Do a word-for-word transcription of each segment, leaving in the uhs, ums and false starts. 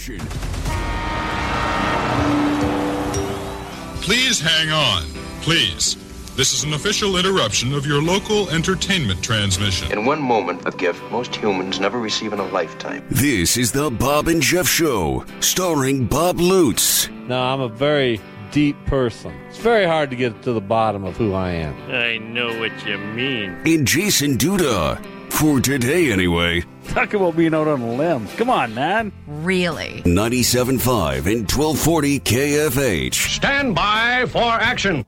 station. Please hang on. Please. This is an official interruption of your local entertainment transmission. In one moment, a gift most humans never receive in a lifetime. This is the Bob and Jeff Show, starring Bob Lutz. No, I'm a very deep person. It's very hard to get to the bottom of who I am. I know what you mean. And Jason Duda. For today, anyway. Talk about being out on a limb. Come on, man. Really? ninety-seven point five and twelve forty K F H. Stand by for action.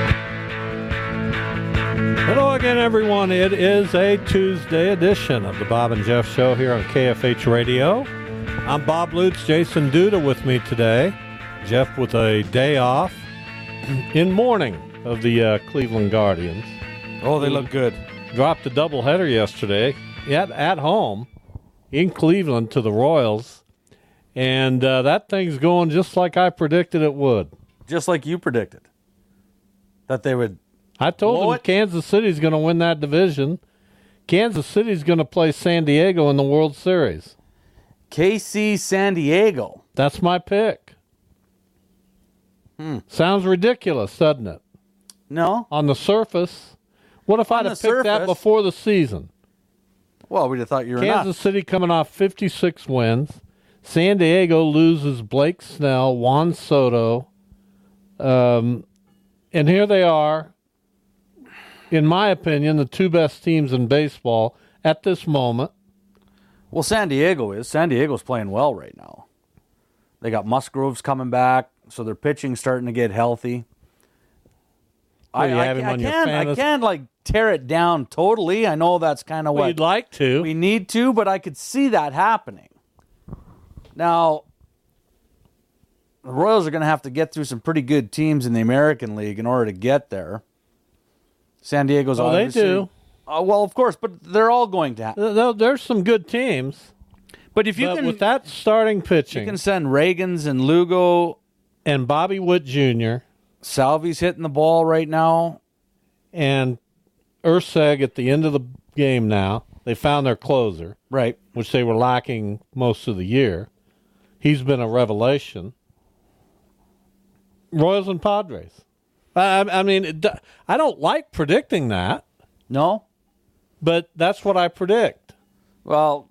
Hello again, everyone. It is a Tuesday edition of the Bob and Jeff Show here on K F H Radio. I'm Bob Lutz, Jason Duda with me today. Jeff with a day off in mourning of the uh, Cleveland Guardians. Oh, they look good. Dropped a doubleheader yesterday at, at home in Cleveland to the Royals. And uh, that thing's going just like I predicted it would. Just like you predicted. That they would. I told them Kansas City's going to win that division. Kansas City's going to play San Diego in the World Series. K C San Diego. That's my pick. Hmm. Sounds ridiculous, doesn't it? No. On the surface. What if I'd have picked surface, that before the season? Well, we'd have thought you were Kansas nuts. City coming off fifty-six wins. San Diego loses Blake Snell, Juan Soto. Um, and here they are, in my opinion, the two best teams in baseball at this moment. Well, San Diego is. San Diego's playing well right now. They got Musgroves coming back, so their pitching's starting to get healthy. Well, I, you I, have him I, on your can't, I can't, like, tear it down totally. I know that's kind of well, what you'd like to. We need to, but I could see that happening. Now, the Royals are going to have to get through some pretty good teams in the American League in order to get there. San Diego's well, obviously... they do. Uh, well, of course, but they're all going to have... There's some good teams. But if you but can... with that starting pitching... You can send Reagans and Lugo... And Bobby Witt Junior Salvi's hitting the ball right now. And Urseg at the end of the game now. They found their closer. Right. Which they were lacking most of the year. He's been a revelation. Royals and Padres. I, I mean, it, I don't like predicting that. No? But that's what I predict. Well,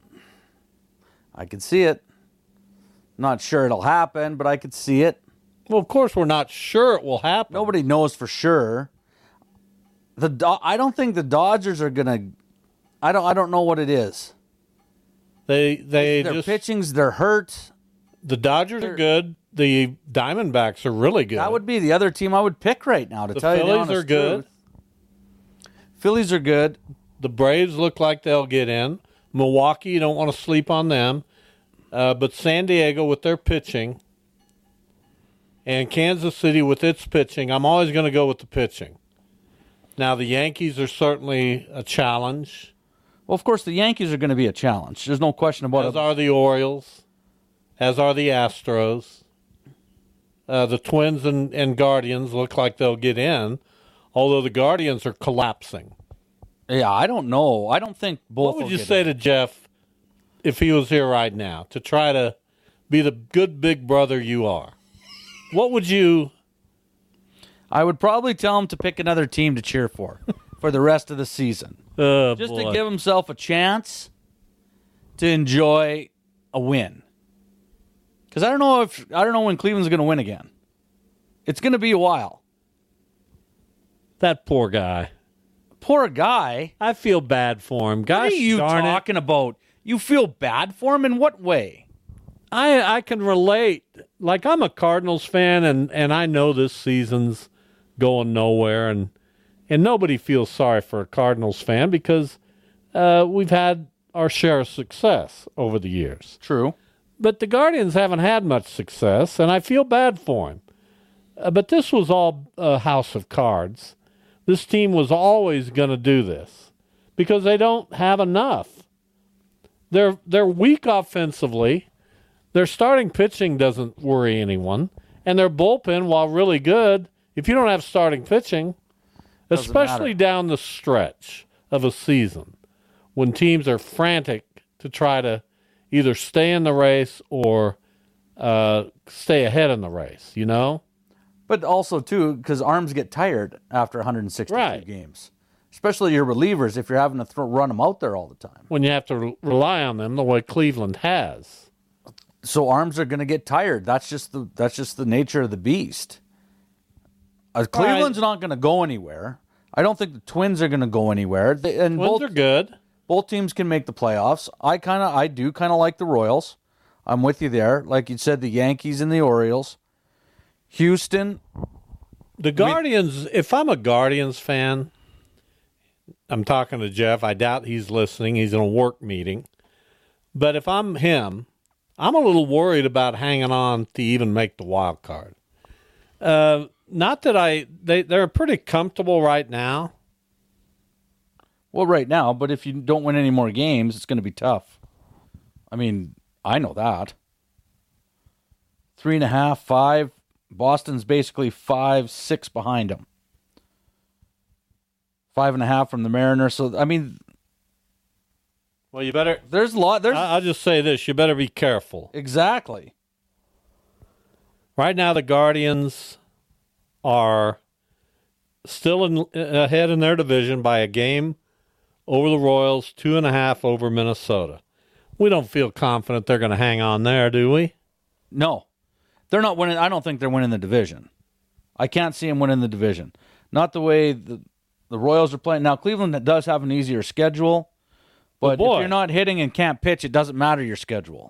I could see it. Not sure it'll happen, but I could see it. Well, of course, we're not sure it will happen. Nobody knows for sure. The Do- I don't think the Dodgers are gonna. I don't. I don't know what it is. They they their just, pitching's they're hurt. The Dodgers they're, are good. The Diamondbacks are really good. That would be the other team I would pick right now. To the tell Phillies you the honest are good. Truth. Phillies are good. The Braves look like they'll get in. Milwaukee, you don't want to sleep on them. Uh, but San Diego with their pitching and Kansas City with its pitching, I'm always going to go with the pitching. Now, the Yankees are certainly a challenge. Well, of course, the Yankees are going to be a challenge. There's no question about it. As are the Orioles, as are the Astros. Uh, the Twins and, and Guardians look like they'll get in, although the Guardians are collapsing. Yeah, I don't know. I don't think both. What would you say in. to Jeff if he was here right now to try to be the good big brother you are? What would you... I would probably tell him to pick another team to cheer for for the rest of the season. Oh, Just boy. to give himself a chance to enjoy a win. Because I don't know if I don't know when Cleveland's going to win again. It's going to be a while. That poor guy. Poor guy? I feel bad for him. Gosh, what are you darn talking it. about? You feel bad for him in what way? I I can relate. Like, I'm a Cardinals fan, and, and I know this season's going nowhere, and and nobody feels sorry for a Cardinals fan because uh, we've had our share of success over the years. True. But the Guardians haven't had much success, and I feel bad for him. Uh, but this was all a house of cards. This team was always going to do this because they don't have enough. They're they're weak offensively. Their starting pitching doesn't worry anyone. And their bullpen, while really good, if you don't have starting pitching, doesn't especially matter. down the stretch of a season, when teams are frantic to try to either stay in the race or uh, stay ahead in the race, you know? But also, too, because arms get tired after one hundred sixty-two Right. games. Especially your relievers if you're having to throw, run them out there all the time. When you have to re- rely on them the way Cleveland has. So arms are going to get tired. That's just the that's just the nature of the beast. Uh, Cleveland's not going to go anywhere. I don't think the Twins are going to go anywhere. They, and Twins both, are good. both teams can make the playoffs. I kind of I do kind of like the Royals. I'm with you there. Like you said, the Yankees and the Orioles. Houston. The Guardians, if I'm a Guardians fan, I'm talking to Jeff. I doubt he's listening. He's in a work meeting. But if I'm him, I'm a little worried about hanging on to even make the wild card. Uh, not that I they they're pretty comfortable right now. Well, right now, but if you don't win any more games, it's going to be tough. I mean, I know that. Three and a half, five. Boston's basically five, six behind them. Five and a half from the Mariners. So, I mean, Well, you better. there's a lot. There's I- I'll just say this: you better be careful. exactly. Right now, the Guardians are still in, ahead in their division by a game over the Royals, two and a half over Minnesota. We don't feel confident they're going to hang on there, do we? No, they're not winning. I don't think they're winning the division. I can't see them winning the division. Not the way the the Royals are playing now. Cleveland does have an easier schedule, but boy. if you're not hitting and can't pitch, it doesn't matter your schedule.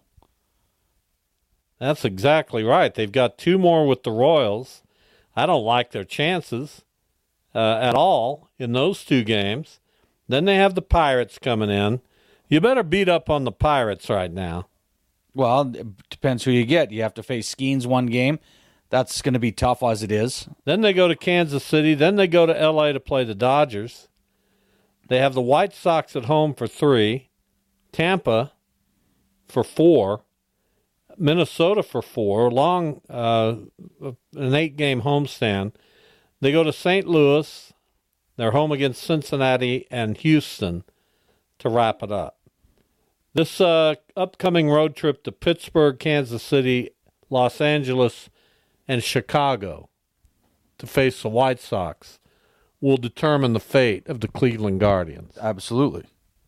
That's exactly right. They've got two more with the Royals. I don't like their chances uh, at all in those two games. Then they have the Pirates coming in. You better beat up on the Pirates right now. Well, it depends who you get. You have to face Skeens one game. That's going to be tough as it is. Then they go to Kansas City. Then they go to L A to play the Dodgers. They have the White Sox at home for three, Tampa for four, Minnesota for four, long uh, an eight-game homestand. They go to Saint Louis. They're home against Cincinnati and Houston to wrap it up. This uh, upcoming road trip to Pittsburgh, Kansas City, Los Angeles, and Chicago to face the White Sox will determine the fate of the Cleveland Guardians. Absolutely.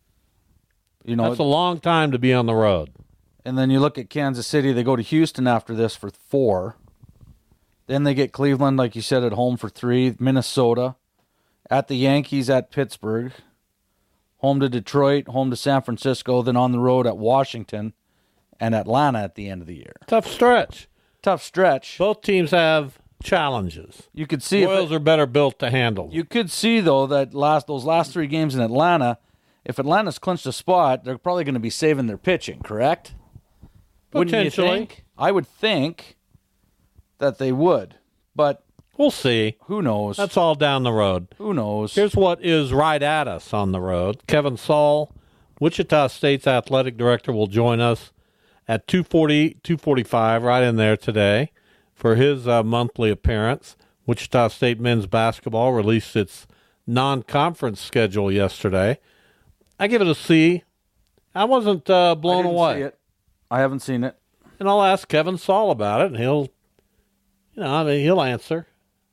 You know, That's a long time to be on the road. and then you look at Kansas City. They go to Houston after this for four. Then they get Cleveland, like you said, at home for three. Minnesota, at the Yankees, at Pittsburgh, home to Detroit, home to San Francisco, then on the road at Washington and Atlanta at the end of the year. Tough stretch. Tough stretch. Both teams have challenges. You could see if Royals it- are better built to handle. You could see, though, that last those last three games in Atlanta, if Atlanta's clinched a spot, they're probably going to be saving their pitching, correct? Wouldn't you Potentially. think? I would think that they would, but We'll see. who knows? That's all down the road. who knows? Here's what is right at us on the road. Kevin Saul, Wichita State's athletic director, will join us at two forty, two forty-five, right in there today, for his uh, monthly appearance. Wichita State men's basketball released its non-conference schedule yesterday. I give it a C. I wasn't uh, I blown didn't away. see it. I haven't seen it. And I'll ask Kevin Saul about it, and he'll, you know, I mean, he'll answer.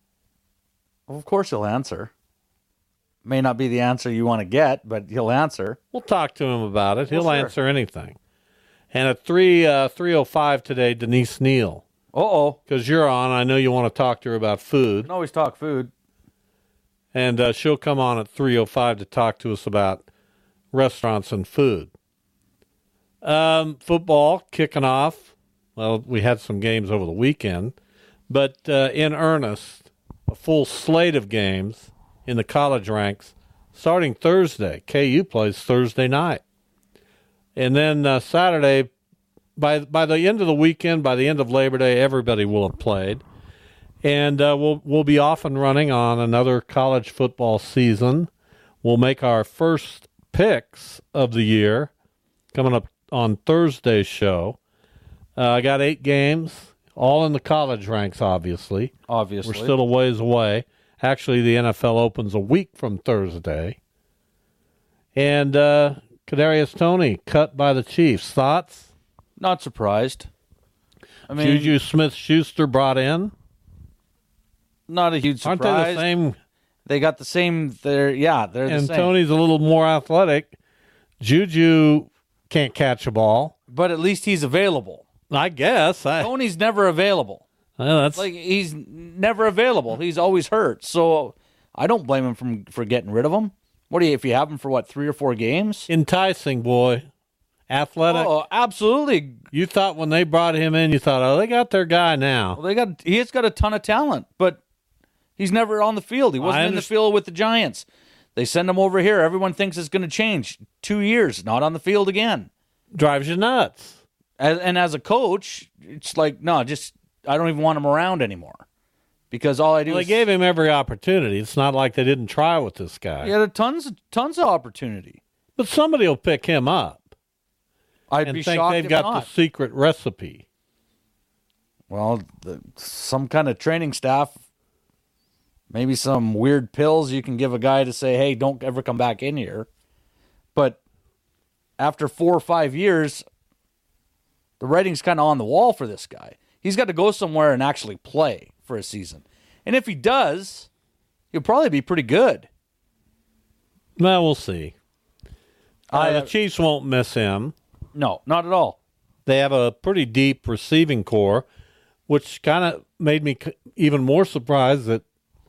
Of course, he'll answer. May not be the answer you want to get, but he'll answer. We'll talk to him about it. He'll Well, sure. answer anything. And at three uh, three oh five today, Denise Neal, Uh oh. because you're on. I know you want to talk to her about food, Can always talk food. and uh, she'll come on at three oh five to talk to us about restaurants and food. Um, football kicking off. Well, we had some games over the weekend, but uh, in earnest, a full slate of games in the college ranks starting Thursday. K U plays Thursday night. And then uh, Saturday, by by the end of the weekend, by the end of Labor Day, everybody will have played. And uh, we'll we'll be off and running on another college football season. We'll make our first picks of the year coming up on Thursday's show. Uh, I got eight games, all in the college ranks, obviously. Obviously. We're still a ways away. Actually, the N F L opens a week from Thursday. And uh, Kadarius Toney cut by the Chiefs. Thoughts? Not surprised. I mean, Juju Smith-Schuster brought in. not a huge surprise. Aren't they the same? They got the same. They're yeah. They're the And same. Tony's a little more athletic. Juju can't catch a ball. But at least he's available. I guess. I, Tony's never available. well, that's Like he's never available. He's always hurt. So I don't blame him from for getting rid of him. What do you if you have him for what three or four games? enticing, boy. Athletic. Oh, absolutely. You thought when they brought him in, you thought, oh, they got their guy now. Well, they got he has got a ton of talent, but he's never on the field. He wasn't in the underst- field with the Giants. They send him over here. Everyone thinks it's going to change. Two years, not on the field again. Drives you nuts. As, and as a coach, it's like no, just I don't even want him around anymore because all I do Well, they is gave him every opportunity. It's not like they didn't try with this guy. he had tons tons of opportunity. But somebody will pick him up I'd and be think shocked they've if got not. the secret recipe. Well, the, some kind of training staff, maybe some weird pills you can give a guy to say, hey, don't ever come back in here. But after four or five years, the writing's kind of on the wall for this guy. He's got to go somewhere and actually play for a season. And if he does, he'll probably be pretty good. Well, we'll see. Uh, I- the Chiefs won't miss him. No, not at all. They have a pretty deep receiving core, which kind of made me c- even more surprised that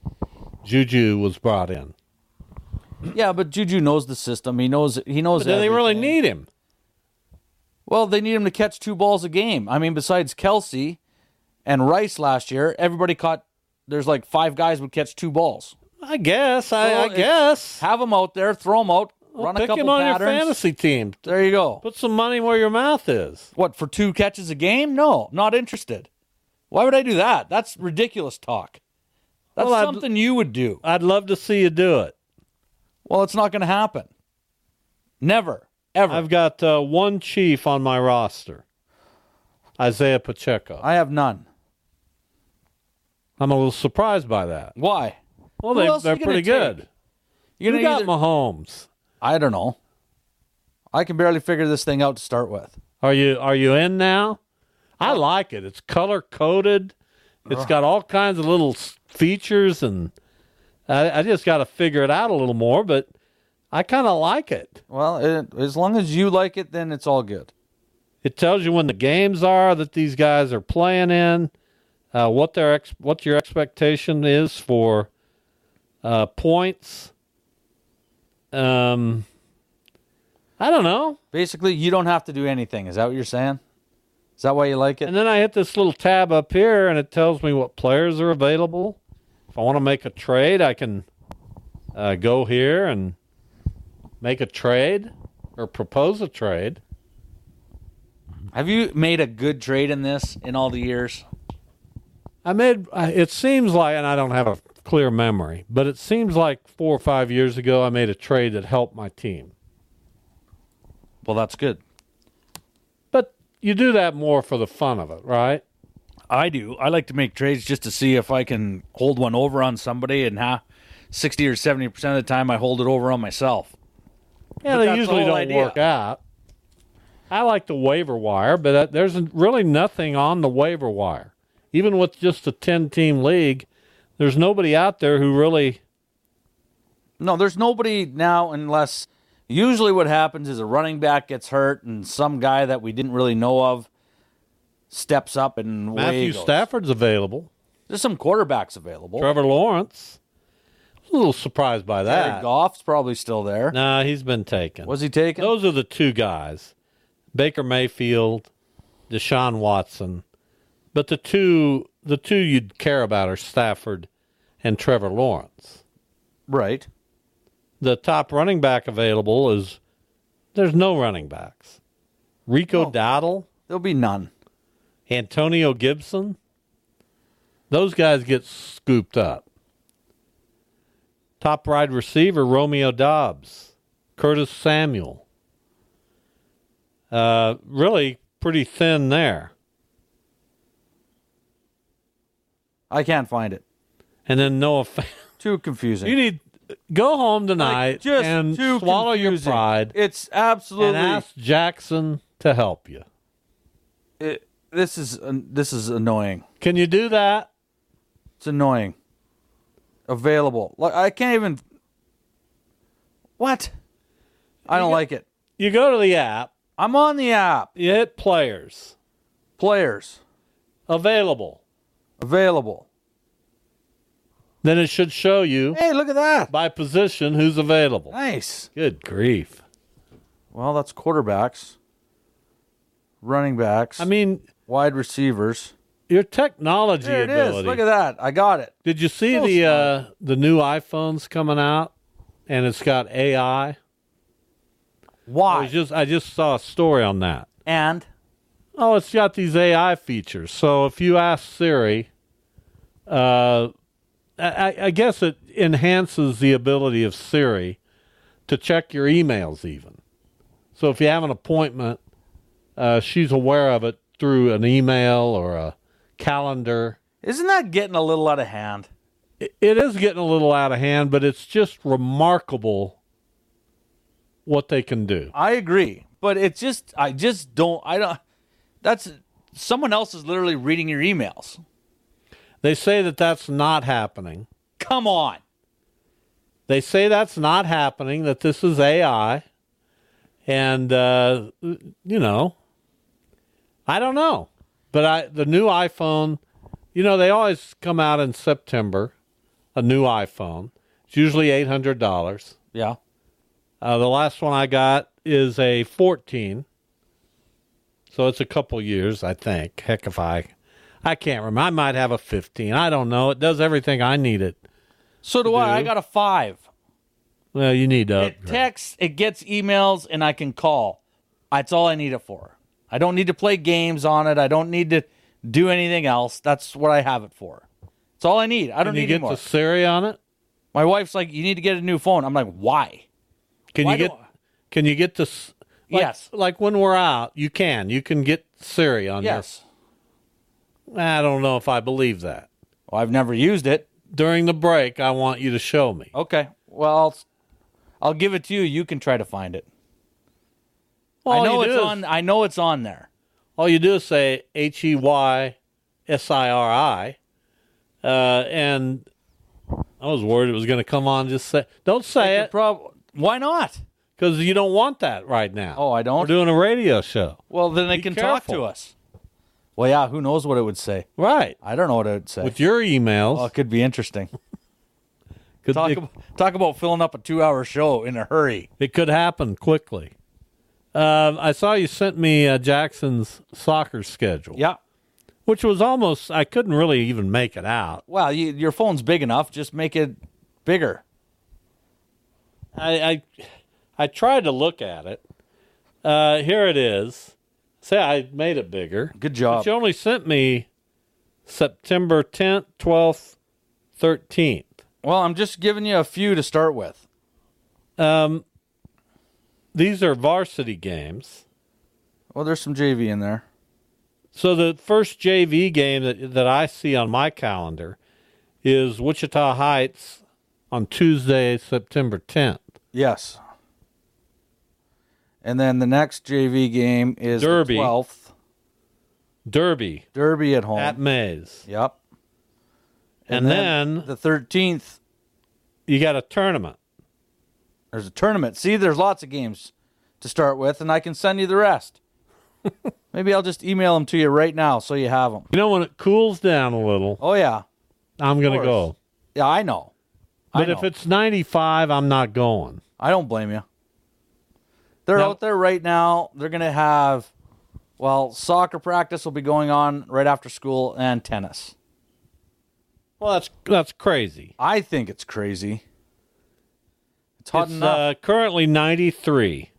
Juju was brought in. Yeah, but Juju knows the system. He knows he knows But do they really everything. need him? Well, they need him to catch two balls a game. I mean, besides Kelsey and Rice last year, everybody caught. There's like five guys would catch two balls. I guess. I, Well, I it's- guess. Have them out there, throw them out, Well, run a pick couple him on patterns. your fantasy team. There you go. Put some money where your mouth is. What, for two catches a game? No, not interested. Why would I do that? That's ridiculous talk. That's Well, I'd- something you would do. I'd love to see you do it. Well, it's not going to happen. Never, ever. I've got uh, one Chief on my roster, Isaiah Pacheco. I have none. I'm a little surprised by that. Why? Well, Who they, else they're you gonna pretty take? good. You're You gonna got either- Mahomes. I don't know. I can barely figure this thing out to start with. Are you are you in now? I like it. It's color coded. It's got all kinds of little s- features, and I, I just got to figure it out a little more. But I kind of like it. Well, it, as long as you like it, then it's all good. It tells you when the games are that these guys are playing in, uh, what their ex- what your expectation is for uh, points. Um, I don't know. Basically, you don't have to do anything. Is that what you're saying? Is that why you like it? And then I hit this little tab up here, and it tells me what players are available. If I want to make a trade, I can uh, go here and make a trade or propose a trade. Have you made a good trade in this in all the years? I made. I- It seems like, and I don't have a clear memory, but it seems like four or five years ago, I made a trade that helped my team. Well, that's good. But you do that more for the fun of it, right? I do. I like to make trades just to see if I can hold one over on somebody, and half, sixty or seventy percent of the time I hold it over on myself. Yeah, But they that's the usually whole don't idea. work out. I like the waiver wire, but uh, there's really nothing on the waiver wire. Even with just a ten-team league, there's nobody out there who really... No, there's nobody now unless usually what happens is a running back gets hurt and some guy that we didn't really know of steps up and away Matthew he goes. Stafford's available. There's some quarterbacks available. Trevor Lawrence. A little surprised by Jared that. Goff's probably still there. Nah, he's been taken. Was he taken? Those are the two guys. Baker Mayfield, Deshaun Watson. But the two the two you'd care about are Stafford and Trevor Lawrence. Right. The top running back available is there's no running backs. Rico No. Dowdle, There'll be none. Antonio Gibson. Those guys get scooped up. Top wide receiver Romeo Dobbs, Curtis Samuel. Uh, really pretty thin there. I can't find it. And then Noah Fan. Too confusing. You need go home Like, tonight just and too swallow your confusing. pride It's absolutely and ask Jackson to help you. It, this is uh, this is annoying. Can you do that? It's annoying. Available. Like I can't even. What? I don't You like it. You go to the app, I'm on the app. you hit players, Players available. available. Then it should show you Hey, look at that. by position who's available. Nice. Good grief. Well, that's quarterbacks, running backs, I mean, wide receivers. your technology There it ability. is. Look at that. I got it. Did you see So the smart. uh, the new iPhones coming out, and it's got A I? I Why? was just I just saw a story on that. And Oh, it's got these A I features. So if you ask Siri, uh, I, I guess it enhances the ability of Siri to check your emails even. So if you have an appointment, uh, she's aware of it through an email or a calendar. isn't that getting a little out of hand? It, it is getting a little out of hand, but it's just remarkable what they can do. I agree, but it's just I just don't I don't. That's someone else is literally reading your emails. They say that that's not happening. Come on. They say that's not happening, that this is A I. And, uh, you know, I don't know. But I the new iPhone, you know, they always come out in September, a new iPhone. It's usually eight hundred dollars. Yeah. Uh, the last one I got is a fourteen. So it's a couple years, I think. Heck, if I, I can't remember. I might have a fifteen. I don't know. It does everything I need it. So do I. Do? I got a five. Well, you need to It upgrade. texts, it gets emails, and I can call. That's all I need it for. I don't need to play games on it. I don't need to do anything else. That's what I have it for. That's all I need. I don't Can you need get any more. the Siri on it? My wife's like, you need to get a new phone. I'm like, why? Can Why you get? don't- Can you get this? Like, Yes. Like when we're out, you can. You can get Siri on Yes. your. I don't know if I believe that. Well, I've never used it. During the break, I want you to show me. Okay. Well, I'll, I'll give it to you. You can try to find it. All I know you it's do is- on. I know it's on there. All you do is say H E Y S I R I, uh, and I was worried it was going to come on. Just say, don't say Take it, your prob- Why not? because you don't want that right now. Oh, I don't? We're doing a radio show, Well, then they Be can talk to careful. us. Well, yeah. Who knows what it would say? right? I don't know what it would say. With your emails, Oh, it could be interesting. could- Talk it, about, talk about filling up a two-hour show in a hurry. it could happen quickly. Um, I saw you sent me uh, Jackson's soccer schedule, Yeah. which was almost I couldn't really even make it out. Well, you, your phone's big enough. Just make it bigger. I, I I tried to look at it. Uh, here it is. Say I made it bigger. Good job. But you only sent me September tenth, twelfth, thirteenth. Well, I'm just giving you a few to start with. Um, these are varsity games. Well, there's some J V in there. So the first J V game that that I see on my calendar is Wichita Heights on Tuesday, September tenth. Yes. And then the next J V game is Derby. the twelfth. Derby Derby at home. at Mays. Yep. And, then, the thirteenth, you got a tournament. there's a tournament. See, there's lots of games to start with, and I can send you the rest. Maybe I'll just email them to you right now so you have them. You know, when it cools down a little, Oh, yeah. I'm going to course. go. Yeah, I know. I But if know. it's ninety-five, I'm not going. I don't blame you. They're Now- out there right now. They're going to have, well, soccer practice will be going on right after school and tennis. Well, that's that's crazy. I think it's crazy. It's hot It's enough. uh, currently ninety-three.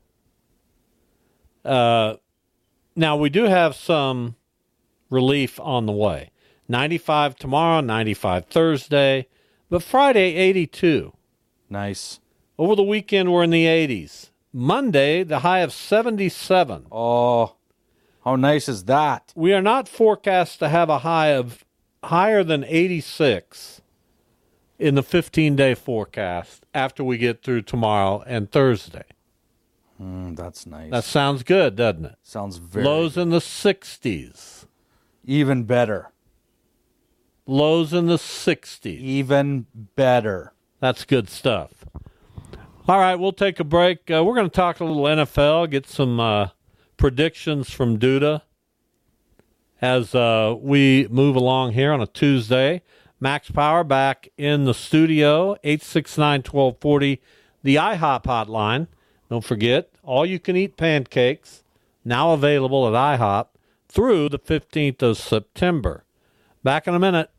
Uh, now, we do have some relief on the way. ninety-five tomorrow, ninety-five Thursday, but Friday, eighty-two. Nice. Over the weekend, we're in the eighties. Monday, the high of seventy-seven. Oh, how nice is that? We are not forecast to have a high of higher than eighty-six in the fifteen-day forecast after we get through tomorrow and Thursday. Mm, that's nice. That sounds good, doesn't it? Sounds very Lows in the sixties. even better. Lows in the sixties. Even better. That's good stuff. All right, we'll take a break. Uh, we're going to talk a little N F L, get some uh, predictions from Duda as uh, we move along here on a Tuesday. Max Power back in the studio, eight six nine, one two four zero, the IHOP hotline. Don't forget, all-you-can-eat pancakes, now available at IHOP through the fifteenth of September. Back in a minute.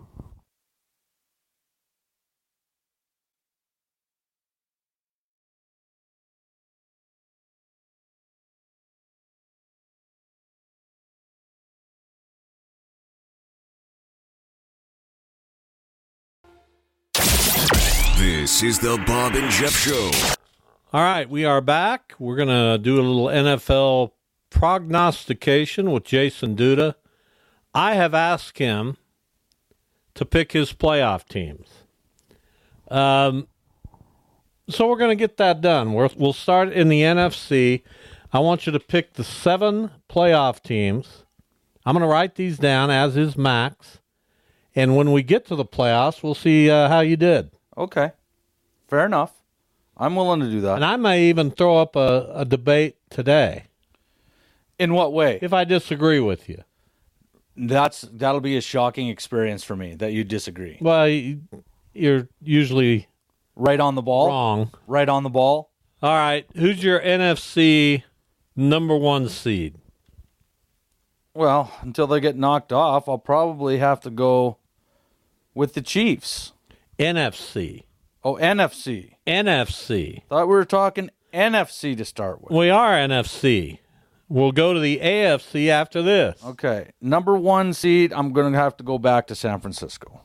This is the Bob and Jeff Show. All right, we are back. We're going to do a little N F L prognostication with Jason Duda. I have asked him to pick his playoff teams. Um, so we're going to get that done. We're, we'll start in the N F C. I want you to pick the seven playoff teams. I'm going to write these down, as is Max. And when we get to the playoffs, we'll see uh, how you did. Okay. Fair enough. I'm willing to do that. And I may even throw up a, a debate today. In what way? If I disagree with you. That's that'll be a shocking experience for me that you disagree. Well, you're usually right on the ball. Wrong. Right on the ball. All right. Who's your N F C number one seed? Well, until they get knocked off, I'll probably have to go with the Chiefs. N F C. Oh, N F C. N F C. Thought we were talking N F C to start with. We are N F C. We'll go to the A F C after this. Okay. Number one seed, I'm going to have to go back to San Francisco.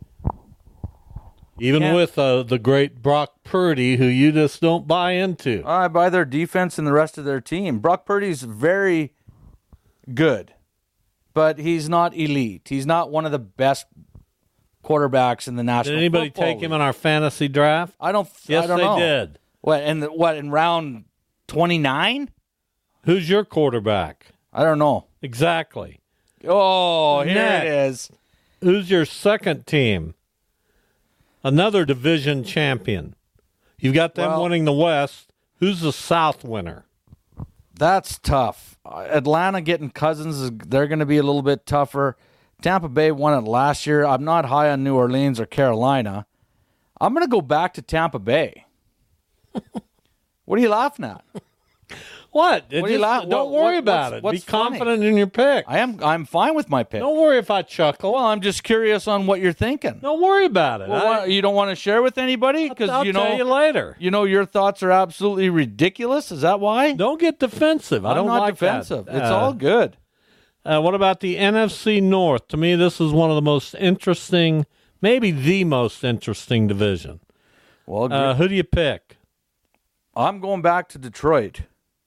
Even Can't- with uh, the great Brock Purdy, who you just don't buy into. I buy their defense and the rest of their team. Brock Purdy's very good, but he's not elite. He's not one of the best quarterbacks in the National Did anybody Football take him League. in our fantasy draft? I don't. Yes, I don't they know. did. What in the, what in round twenty-nine? Who's your quarterback? I don't know. Exactly. Oh, here Next. it is. Who's your second team? Another division champion. You've got them Well- winning the West. Who's the South winner? That's tough. Uh, Atlanta getting Cousins, is they're going to be a little bit tougher. Tampa Bay won it last year. I'm not high on New Orleans or Carolina. I'm going to go back to Tampa Bay. What are you laughing at? What? What are you Just- la- don't what- worry what- about what's- it. what's Be funny? confident in your pick. I am. I'm fine with my pick. Don't worry if I chuckle. Well, I'm just curious on what you're thinking. Don't worry about it. Well, I, what- you don't want to share with anybody I'll because you know tell you later. you know your thoughts are absolutely ridiculous. Is that why? Don't get defensive. I I'm don't not like defensive. that. It's Uh, all good. Uh, what about the N F C North? To me, this is one of the most interesting, maybe the most interesting division. Well, Uh, who do you pick? I'm going back to Detroit,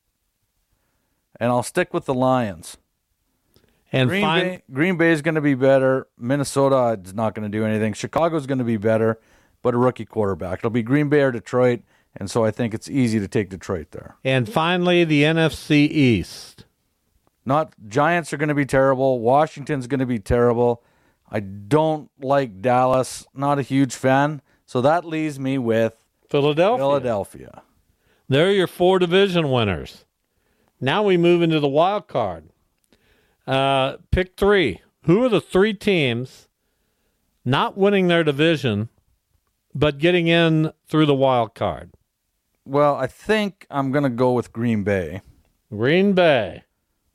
and I'll stick with the Lions. And Green find Bay, Green Bay is going to be better. Minnesota is not going to do anything. Chicago's going to be better, but a rookie quarterback. It'll be Green Bay or Detroit, and so I think it's easy to take Detroit there. and finally the N F C East. Not Giants are going to be terrible. Washington's going to be terrible. I don't like Dallas. Not a huge fan. So that leaves me with Philadelphia. Philadelphia. They're your four division winners. Now we move into the wild card. Uh, pick three. Who are the three teams not winning their division, but getting in through the wild card? Well, I think I'm going to go with Green Bay. Green Bay.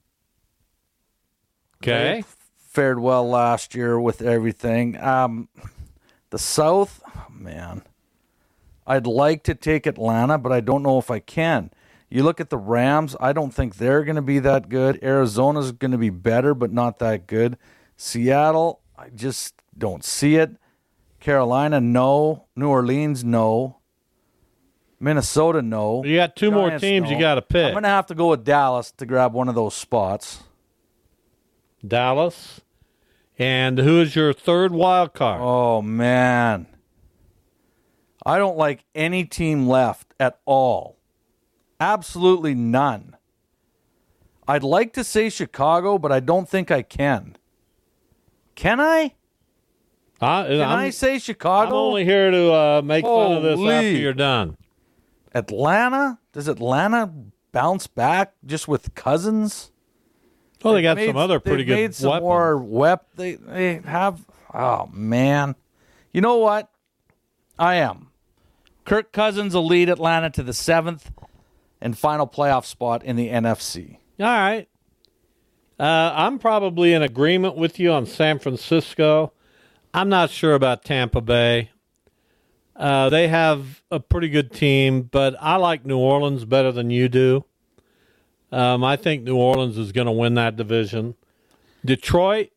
They Okay. fared well last year with everything. Um, the South, oh, man. I'd like to take Atlanta, but I don't know if I can. You look at the Rams, I don't think they're going to be that good. Arizona's going to be better, but not that good. Seattle, I just don't see it. Carolina, no. New Orleans, no. Minnesota, no. You got two more Giants, teams you no. got to pick. I'm going to have to go with Dallas to grab one of those spots. Dallas. And who is your third wild card? Oh, man. I don't like any team left at all. Absolutely none. I'd like to say Chicago, but I don't think I can. Can I? Uh, Can I'm, I say Chicago? I'm only here to uh, make fun of this Holy. after you're done. Atlanta? Does Atlanta bounce back just with Cousins? Well, they got Made- some other pretty they've good made some weapons. more wep- they, they have. Oh, man. You know what? I am. Kirk Cousins will lead Atlanta to the seventh and final playoff spot in the N F C. All right. Uh, I'm probably in agreement with you on San Francisco. I'm not sure about Tampa Bay. Uh, they have a pretty good team, but I like New Orleans better than you do. Um, I think New Orleans is going to win that division. Detroit,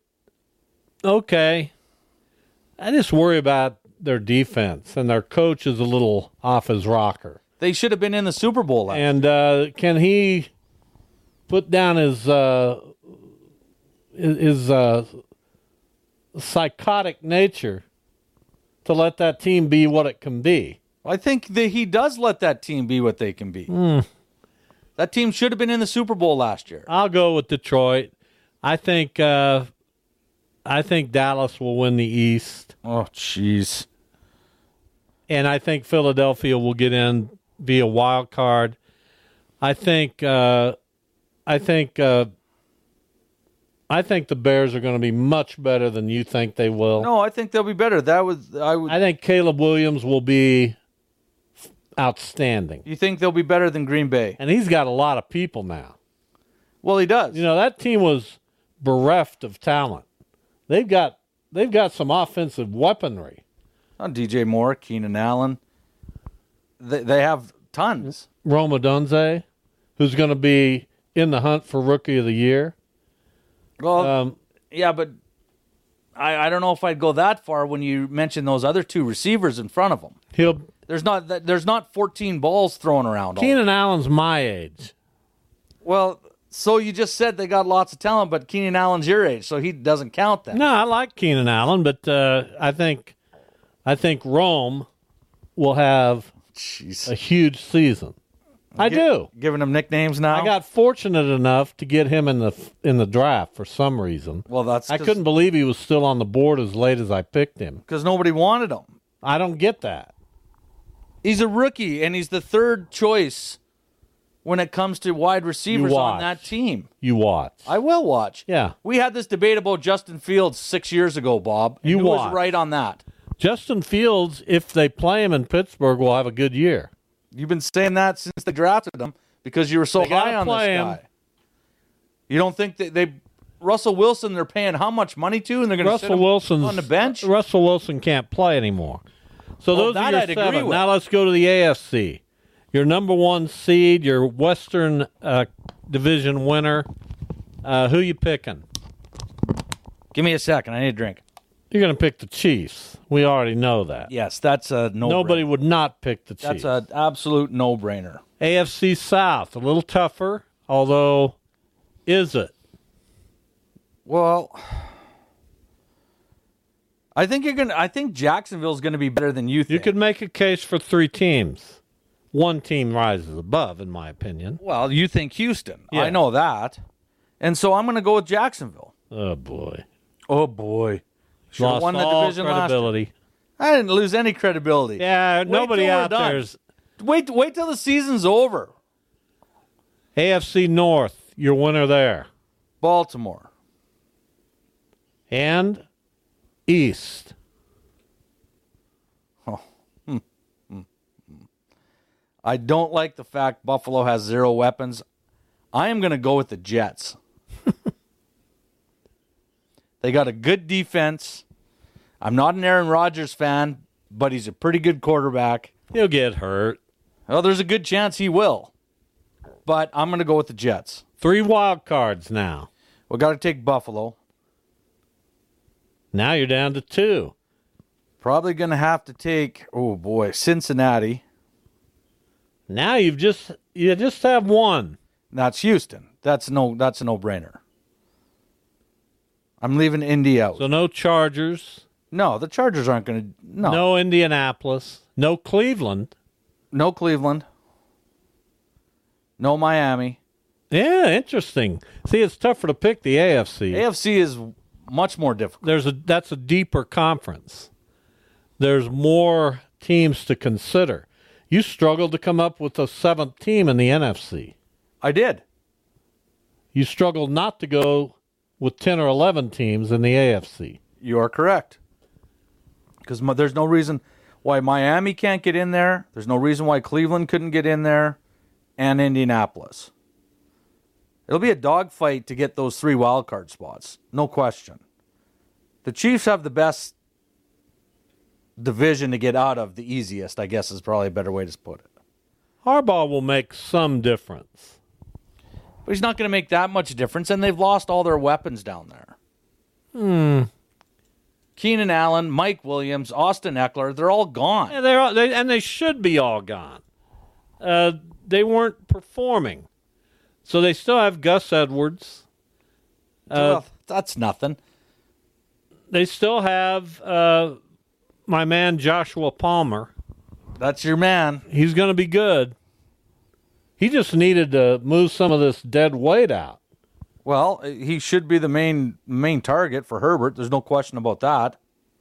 okay. I just worry about their defense, and their coach is a little off his rocker. They should have been in the Super Bowl last year. And uh, can he put down his uh, his uh, psychotic nature to let that team be what it can be? I think that he does let that team be what they can be. Mm. That team should have been in the Super Bowl last year. I'll go with Detroit. I think uh, I think Dallas will win the East, Oh, jeez. and I think Philadelphia will get in via wild card. I think uh, I think uh, I think the Bears are going to be much better than you think they will. No, I think they'll be better. That was I would. I think Caleb Williams will be outstanding, You think they'll be better than Green Bay? and he's got a lot of people now. Well, he does. You know, that team was bereft of talent. They've got they've got some offensive weaponry. On D J Moore, Keenan Allen. They they have tons. Rome Odunze, who's going to be in the hunt for Rookie of the Year. Well, Um, yeah, but I, I don't know if I'd go that far when you mention those other two receivers in front of him. he'll There's not that there's not fourteen balls thrown around. all Keenan Allen's my age. Well, so you just said they got lots of talent, but Keenan Allen's your age, so he doesn't count then. No, I like Keenan Allen, but uh, I think I think Rome will have Jeez. a huge season. I Gi- do. Giving him nicknames now? I got fortunate enough to get him in the in the draft for some reason. Well, that's I couldn't believe he was still on the board as late as I picked him. because nobody wanted him. I don't get that. He's a rookie, and he's the third choice when it comes to wide receivers on watch. that team. You watch. I will watch. Yeah. We had this debate about Justin Fields six years ago, Bob. and You who watch. was right on that? Justin Fields, if they play him in Pittsburgh, will have a good year. You've been saying that since they drafted him because you were so They gotta high on this play him. guy. You don't think that they Russell Wilson they're paying how much money to, and they're going to sit Russell him Wilson's on the bench? Russell Wilson can't play anymore. So Well, those that are your I'd agree seven. with. Now let's go to the A F C. Your number one seed, your Western uh, Division winner. Uh, who you picking? Give me a second. I need a drink. You're going to pick the Chiefs. We already know that. Yes, that's a no. Nobody would not pick the Chiefs. That's an absolute no-brainer. A F C South, a little tougher, although is it? Well, I think you're gonna. I think Jacksonville's going to be better than you think. You could make a case for three teams. One team rises above, in my opinion. Well, you think Houston. Yeah. I know that, and so I'm going to go with Jacksonville. Oh, boy. Oh boy, should have Lost won the all division last year. credibility. I didn't lose any credibility. Yeah, Wait nobody till we're out done. there's Wait, wait till the season's over. A F C North, your winner there. Baltimore. And East. I don't like the fact Buffalo has zero weapons. I am going to go with the Jets. They got a good defense. I'm not an Aaron Rodgers fan, but he's a pretty good quarterback. He'll get hurt. Well, there's a good chance he will. But I'm going to go with the Jets. Three wild cards now. We got to take Buffalo. Now you're down to two. Probably going to have to take, oh boy, Cincinnati. Now you've just you just have one. That's Houston. That's no that's a no-brainer. I'm leaving Indy out. So no Chargers, no, the Chargers aren't going to no. no Indianapolis, no Cleveland. No Cleveland. No Miami. Yeah, interesting. See, it's tougher to pick the A F C. A F C is much more difficult. There's a that's a deeper conference. There's more teams to consider. You struggled to come up with a seventh team in the N F C. I did. You struggled not to go with ten or eleven teams in the A F C. You are correct. Because there's no reason why Miami can't get in there. There's no reason why Cleveland couldn't get in there, and Indianapolis. It'll be a dogfight to get those three wild card spots, no question. The Chiefs have the best division to get out of, the easiest, I guess is probably a better way to put it. Harbaugh will make some difference. But he's not going to make that much difference, and they've lost all their weapons down there. Hmm. Keenan Allen, Mike Williams, Austin Eckler, they're all gone. Yeah, they're all, they, and they should be all gone. Uh, they weren't performing. So they still have Gus Edwards. Uh, well, that's nothing. They still have uh, my man Joshua Palmer. That's your man. He's going to be good. He just needed to move some of this dead weight out. Well, he should be the main main target for Herbert. There's no question about that.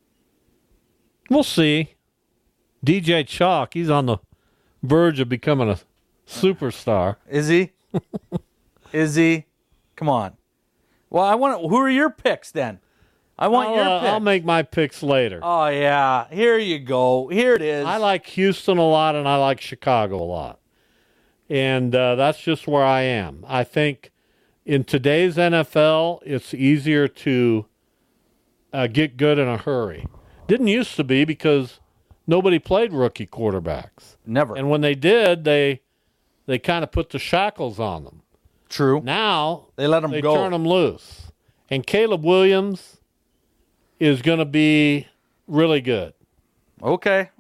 We'll see. D J Chalk, he's on the verge of becoming a superstar. Is he? Is he? Come on. Well, I want. Who are your picks then? I want I'll, your uh, picks. I'll make my picks later. Oh yeah, here you go. Here it is. I like Houston a lot, and I like Chicago a lot, and uh, that's just where I am. I think in today's N F L, it's easier to uh, get good in a hurry. Didn't used to be because nobody played rookie quarterbacks. Never. And when they did, they they kind of put the shackles on them. True. Now they let them they go. turn them loose. And Caleb Williams is going to be really good. Okay.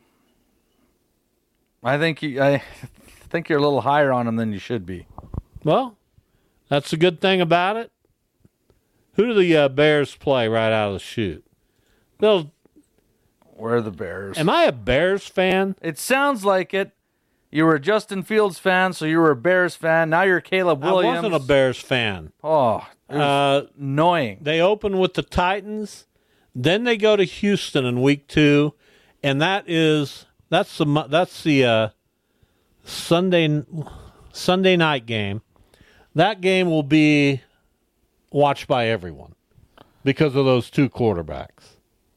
I think you, I think you're a little higher on him than you should be. Well, that's the good thing about it. Who do the uh, Bears play right out of the chute? They'll. Where are the Bears? Am I a Bears fan? It sounds like it. You were a Justin Fields fan, so you were a Bears fan. Now you're Caleb Williams. I wasn't a Bears fan. Oh, it was uh, annoying. They open with the Titans, then they go to Houston in week two, and that is that's the that's the uh, Sunday Sunday night game. That game will be watched by everyone because of those two quarterbacks.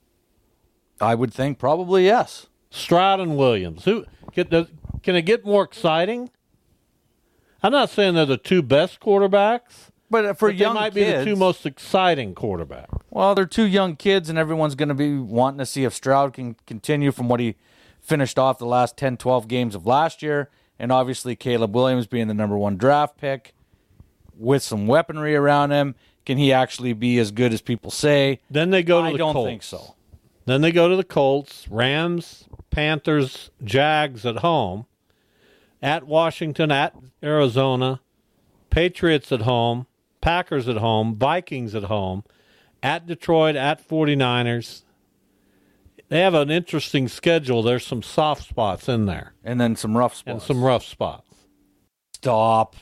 I would think probably yes. Stroud and Williams. Who get the, can it get more exciting? I'm not saying they're the two best quarterbacks, but for but young they might kids, be the two most exciting quarterbacks. Well, they're two young kids, and everyone's going to be wanting to see if Stroud can continue from what he finished off the last ten, twelve games of last year, and obviously Caleb Williams being the number one draft pick with some weaponry around him. Can he actually be as good as people say? Then they go to I the don't Colts. think so. Then they go to the Colts, Rams, Panthers, Jags at home, at Washington, at Arizona, Patriots at home, Packers at home, Vikings at home, at Detroit, at 49ers. They have an interesting schedule. There's some soft spots in there. And then some rough spots. And some rough spots. Stop.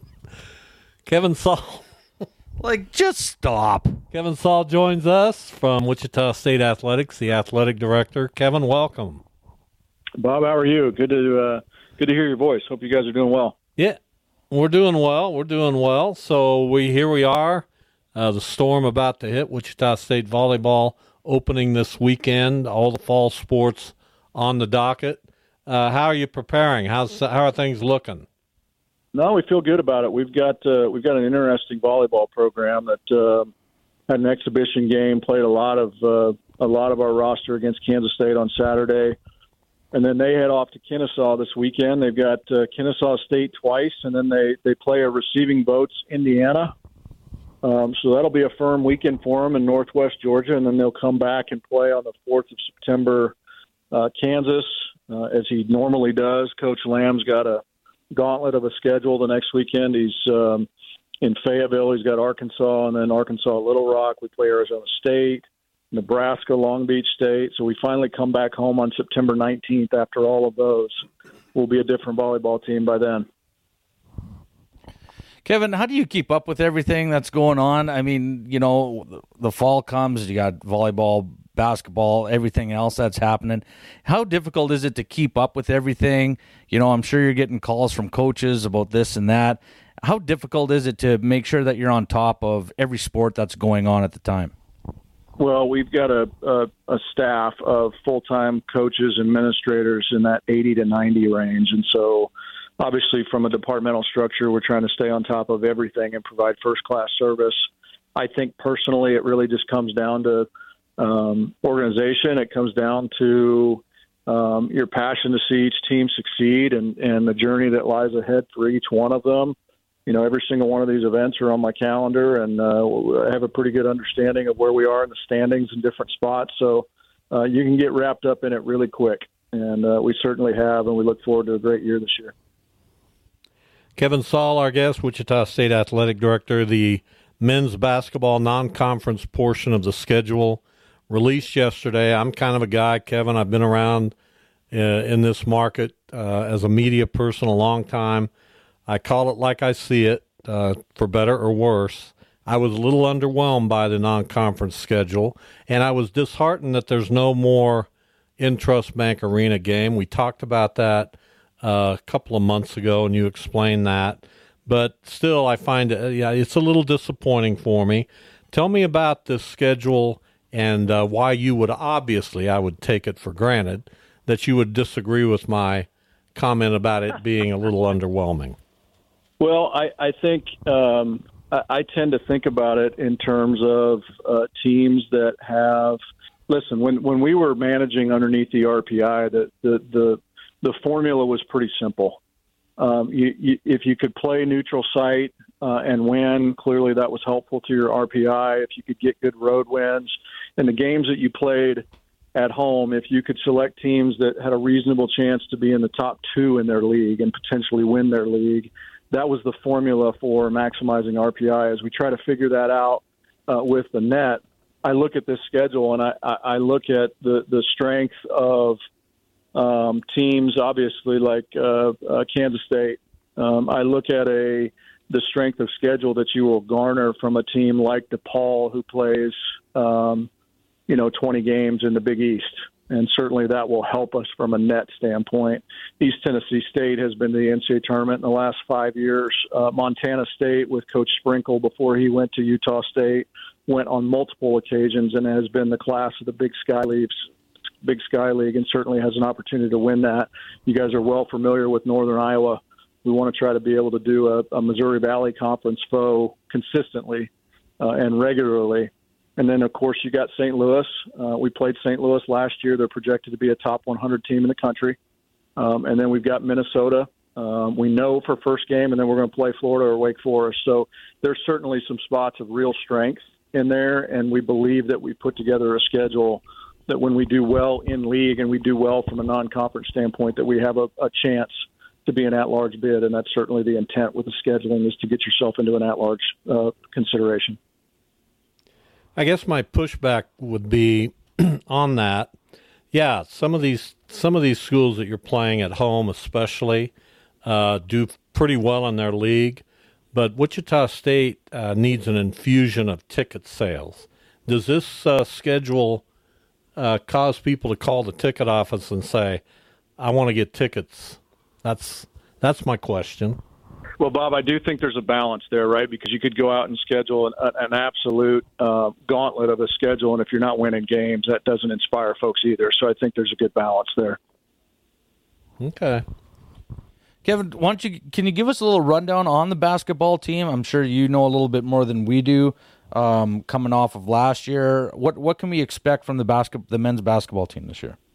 Kevin Saul. Like, just stop. Kevin Saul joins us from Wichita State Athletics, the athletic director. Kevin, welcome. Bob, how are you? Good to uh, good to hear your voice. Hope you guys are doing well. Yeah, we're doing well. We're doing well. So we here we are. Uh, the storm about to hit. Wichita State volleyball opening this weekend. All the fall sports on the docket. Uh, how are you preparing? How's how are things looking? No, we feel good about it. We've got uh, we've got an interesting volleyball program that uh, had an exhibition game, played a lot of uh, a lot of our roster against Kansas State on Saturday, and then they head off to Kennesaw this weekend. They've got uh, Kennesaw State twice, and then they they play a Receiving Boats Indiana. Um, so that'll be a firm weekend for them in Northwest Georgia, and then they'll come back and play on the fourth of September, uh, Kansas, uh, as he normally does. Coach Lamb's got a gauntlet of a schedule the next weekend. He's um, in Fayetteville. He's got Arkansas, and then Arkansas, Little Rock. We play Arizona State, Nebraska, Long Beach State. So we finally come back home on September nineteenth after all of those. We'll be a different volleyball team by then. Kevin, how do you keep up with everything that's going on? I mean, you know, the, the fall comes, you got volleyball, basketball, everything else that's happening. How difficult is it to keep up with everything? You know, I'm sure you're getting calls from coaches about this and that. How difficult is it to make sure that you're on top of every sport that's going on at the time? Well, we've got a, a, a staff of full-time coaches and administrators in that eighty to ninety range. And so obviously from a departmental structure, we're trying to stay on top of everything and provide first-class service. I think personally it really just comes down to um, organization. It comes down to um, your passion to see each team succeed and, and the journey that lies ahead for each one of them. You know, every single one of these events are on my calendar, and uh, I have a pretty good understanding of where we are in the standings in different spots. So uh, you can get wrapped up in it really quick, and uh, we certainly have, and we look forward to a great year this year. Kevin Saul, our guest, Wichita State Athletic Director. The men's basketball non-conference portion of the schedule released yesterday. I'm kind of a guy, Kevin, I've been around uh, in this market uh, as a media person a long time. I call it like I see it, uh, for better or worse. I was a little underwhelmed by the non-conference schedule, and I was disheartened that there's no more Intrust Bank Arena game. We talked about that uh, a couple of months ago, and you explained that. But still, I find it, yeah, it's a little disappointing for me. Tell me about this schedule and uh, why you would, obviously, I would take it for granted, that you would disagree with my comment about it being a little underwhelming. Well, I, I think um, I, I tend to think about it in terms of uh, teams that have – listen, when, when we were managing underneath the R P I, the, the, the, the formula was pretty simple. Um, you, you, if you could play neutral site uh, and win, clearly that was helpful to your R P I. If you could get good road wins. And the games that you played at home, if you could select teams that had a reasonable chance to be in the top two in their league and potentially win their league, that was the formula for maximizing R P I. As we try to figure that out uh, with the net, I look at this schedule and I, I look at the, the strength of um, teams, obviously, like uh, uh, Kansas State. Um, I look at a the strength of schedule that you will garner from a team like DePaul, who plays, um, you know, twenty games in the Big East. And certainly that will help us from a net standpoint. East Tennessee State has been to the N C double A tournament in the last five years. Uh, Montana State, with Coach Sprinkle before he went to Utah State, went on multiple occasions and has been the class of the Big Sky Leagues, Big Sky League, and certainly has an opportunity to win that. You guys are well familiar with Northern Iowa. We want to try to be able to do a, a Missouri Valley Conference foe consistently uh, and regularly. And then, of course, you got Saint Louis. Uh, we played Saint Louis last year. They're projected to be a top one hundred team in the country. Um, and then we've got Minnesota. Um, we know for first game, and then we're going to play Florida or Wake Forest. So there's certainly some spots of real strength in there, and we believe that we put together a schedule that when we do well in league and we do well from a non-conference standpoint, that we have a, a chance to be an at-large bid, and that's certainly the intent with the scheduling, is to get yourself into an at-large uh, consideration. I guess my pushback would be on that. Yeah, some of these some of these schools that you're playing at home, especially, uh, do pretty well in their league. But Wichita State uh, needs an infusion of ticket sales. Does this uh, schedule uh, cause people to call the ticket office and say, "I want to get tickets"? That's that's my question. Well, Bob, I do think there's a balance there, right? Because you could go out and schedule an, an absolute uh, gauntlet of a schedule, and if you're not winning games, that doesn't inspire folks either. So I think there's a good balance there. Okay. Kevin, why don't you, can you give us a little rundown on the basketball team? I'm sure you know a little bit more than we do um, coming off of last year. What what can we expect from the basket, the men's basketball team this year?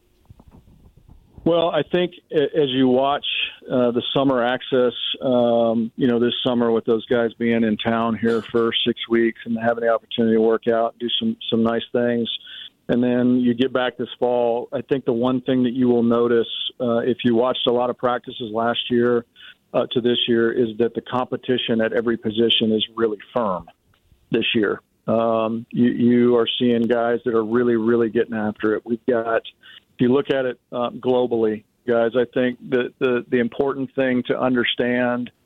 Well, I think as you watch uh, the summer access, um, you know, this summer with those guys being in town here for six weeks and having the opportunity to work out, do some, some nice things, and then you get back this fall, I think the one thing that you will notice uh, if you watched a lot of practices last year uh, to this year is that the competition at every position is really firm this year. Um, you, you are seeing guys that are really, really getting after it. We've got If you look at it uh, globally, guys, I think that the, the important thing to understand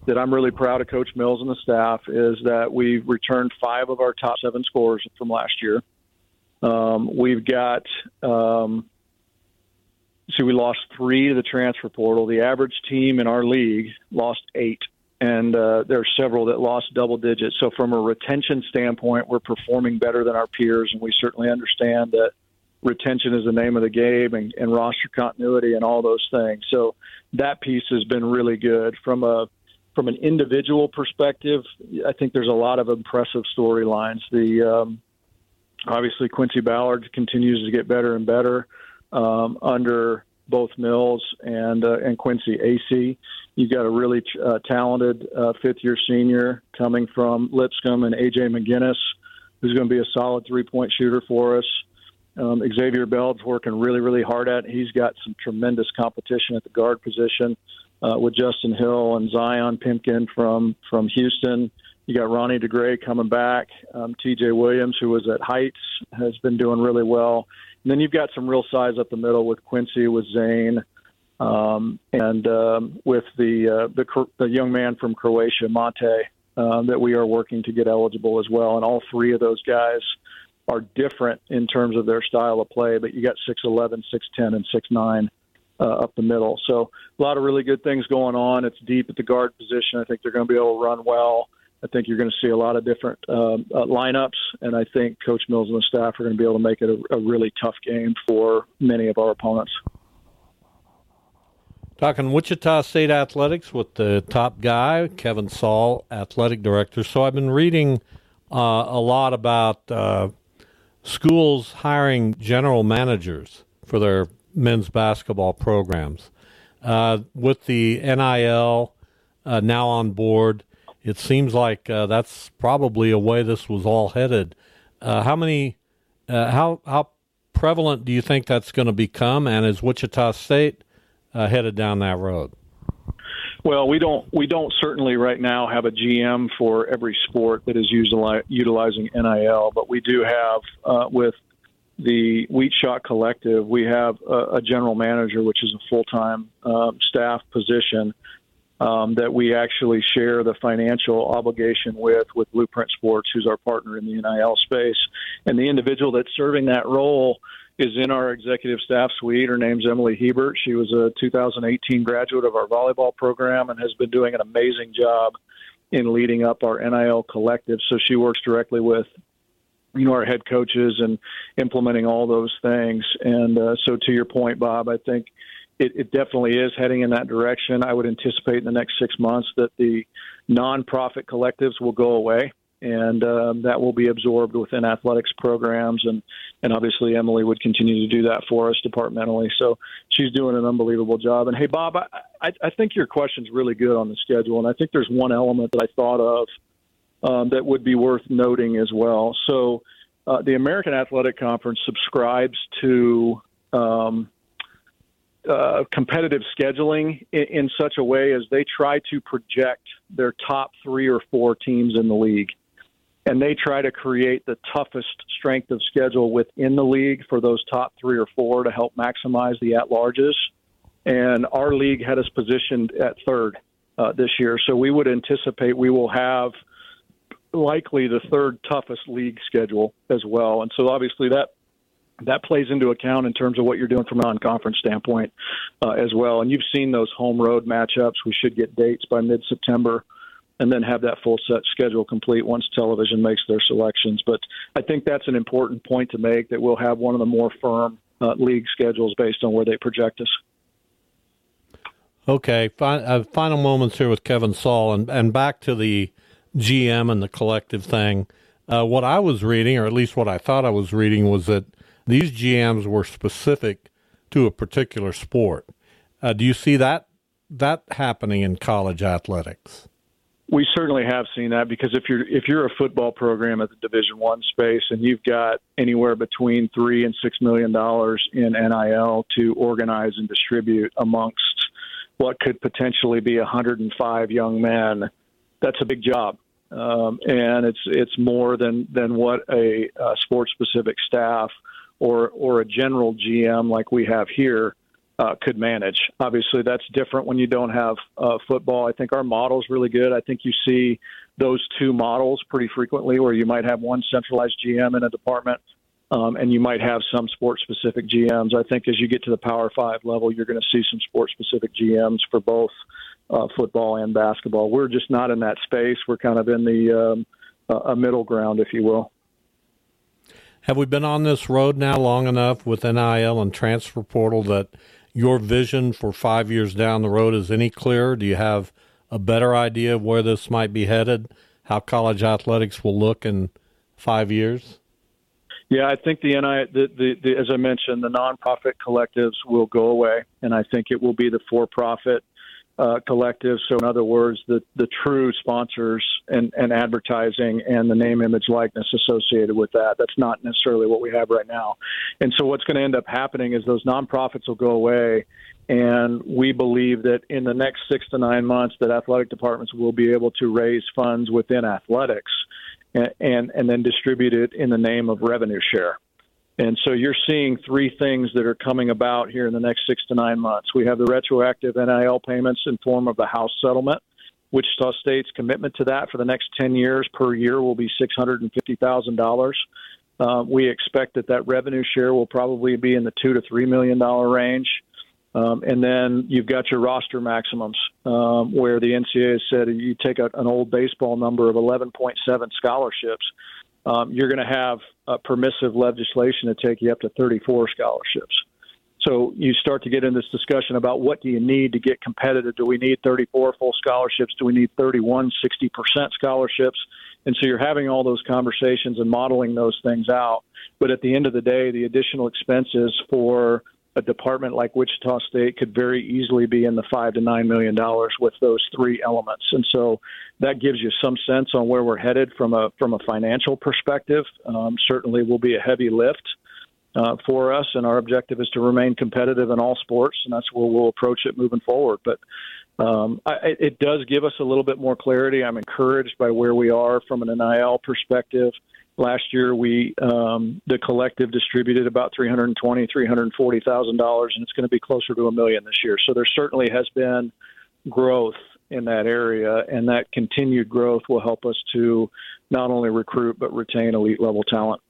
that I'm really proud of Coach Mills and the staff is that we've returned five of our top seven scorers from last year. Um, we've got, um, see, we lost three to the transfer portal. The average team in our league lost eight, and uh, there are several that lost double digits. So from a retention standpoint, we're performing better than our peers, and we certainly understand that retention is the name of the game, and, and roster continuity and all those things. So that piece has been really good. From a from an individual perspective, I think there's a lot of impressive storylines. The um, obviously Quincy Ballard continues to get better and better um, under both Mills and uh, and Quincy A C. You've got a really uh, talented uh, fifth-year senior coming from Lipscomb, and A J McGinnis, who's going to be a solid three-point shooter for us. Um, Xavier Beld's working really, really hard at it. He's got some tremendous competition at the guard position uh, with Justin Hill and Zion Pimpkin from, from Houston. You got Ronnie DeGray coming back. Um, T J Williams, who was at Heights, has been doing really well. And then you've got some real size up the middle with Quincy, with Zane, um, and um, with the, uh, the the young man from Croatia, Monte, uh, that we are working to get eligible as well. And all three of those guys are different in terms of their style of play, but you got six eleven, six ten, and six nine uh, up the middle. So a lot of really good things going on. It's deep at the guard position. I think they're going to be able to run well. I think you're going to see a lot of different um, uh, lineups, and I think Coach Mills and the staff are going to be able to make it a, a really tough game for many of our opponents. Talking Wichita State Athletics with the top guy, Kevin Saul, athletic director. So I've been reading uh, a lot about uh, schools hiring general managers for their men's basketball programs. Uh, with the N I L uh, now on board, it seems like uh, that's probably a way this was all headed. Uh, how many, uh, how how prevalent do you think that's going to become, and is Wichita State uh, headed down that road? Well, we don't we don't certainly right now have a G M for every sport that is utili- utilizing N I L, but we do have uh, with the Wheat Shot Collective, we have a, a general manager, which is a full-time um, staff position um, that we actually share the financial obligation with with Blueprint Sports, who's our partner in the N I L space. And the individual that's serving that role is in our executive staff suite. Her name's Emily Hebert. She was a two thousand eighteen graduate of our volleyball program and has been doing an amazing job in leading up our N I L collective. So she works directly with, you know, our head coaches and implementing all those things. And uh, so to your point, Bob, I think it, it definitely is heading in that direction. I would anticipate in the next six months that the nonprofit collectives will go away, and um, that will be absorbed within athletics programs. And, and obviously Emily would continue to do that for us departmentally. So she's doing an unbelievable job. And, hey, Bob, I, I, I think your question's really good on the schedule, and I think there's one element that I thought of um, that would be worth noting as well. So uh, the American Athletic Conference subscribes to um, uh, competitive scheduling in, in such a way as they try to project their top three or four teams in the league. And they try to create the toughest strength of schedule within the league for those top three or four to help maximize the at-larges. And our league had us positioned at third uh, this year. So we would anticipate we will have likely the third toughest league schedule as well. And so obviously that that plays into account in terms of what you're doing from a non-conference standpoint uh, as well. And you've seen those home road matchups. We should get dates by mid-September, and then have that full set schedule complete once television makes their selections. But I think that's an important point to make, that we'll have one of the more firm uh, league schedules based on where they project us. Okay, fi- uh, final moments here with Kevin Saul, and, and back to the G M and the collective thing. Uh, what I was reading, or at least what I thought I was reading, was that these G Ms were specific to a particular sport. Uh, do you see that that happening in college athletics? We certainly have seen that, because if you're if you're a football program at the Division One space and you've got anywhere between three and six million dollars in N I L to organize and distribute amongst what could potentially be one hundred five young men, that's a big job, um, and it's it's more than than what a, a sports specific staff or or a general G M like we have here uh, could manage. Obviously, that's different when you don't have uh, football. I think our model is really good. I think you see those two models pretty frequently where you might have one centralized G M in a department, um, and you might have some sport-specific G Ms. I think as you get to the Power Five level, you're going to see some sport-specific G Ms for both uh, football and basketball. We're just not in that space. We're kind of in the um, uh, a middle ground, if you will. Have we been on this road now long enough with N I L and transfer portal that your vision for five years down the road is any clearer? Do you have a better idea of where this might be headed, how college athletics will look in five years? Yeah, I think the N I L, the, the, the, as I mentioned, the nonprofit collectives will go away, and I think it will be the for-profit uh, collective. So, in other words, the, the true sponsors and, and advertising and the name, image, likeness associated with that. That's not necessarily what we have right now. And so what's going to end up happening is those nonprofits will go away, and we believe that in the next six to nine months that athletic departments will be able to raise funds within athletics and, and, and then distribute it in the name of revenue share. And so you're seeing three things that are coming about here in the next six to nine months. We have the retroactive N I L payments in form of the House settlement. Wichita State's commitment to that for the next ten years per year will be six hundred fifty thousand dollars. Uh, we expect that that revenue share will probably be in the two to three million dollar range. Um, and then you've got your roster maximums, um, where the N C double A has said you take a, an old baseball number of eleven point seven scholarships, um, you're going to have uh, permissive legislation to take you up to thirty-four scholarships. So you start to get in this discussion about what do you need to get competitive? Do we need thirty-four full scholarships? Do we need thirty-one, sixty percent scholarships? And so you're having all those conversations and modeling those things out. But at the end of the day, the additional expenses for a department like Wichita State could very easily be in the five to nine million dollars with those three elements. And so that gives you some sense on where we're headed from a from a financial perspective. Um, certainly will be a heavy lift uh, for us, and our objective is to remain competitive in all sports, and that's where we'll approach it moving forward. But um, I, it does give us a little bit more clarity. I'm encouraged by where we are from an N I L perspective. Last year, we um, the collective distributed about three hundred twenty thousand dollars, three hundred forty thousand dollars, and it's going to be closer to a million this year. So there certainly has been growth in that area, and that continued growth will help us to not only recruit but retain elite level talent.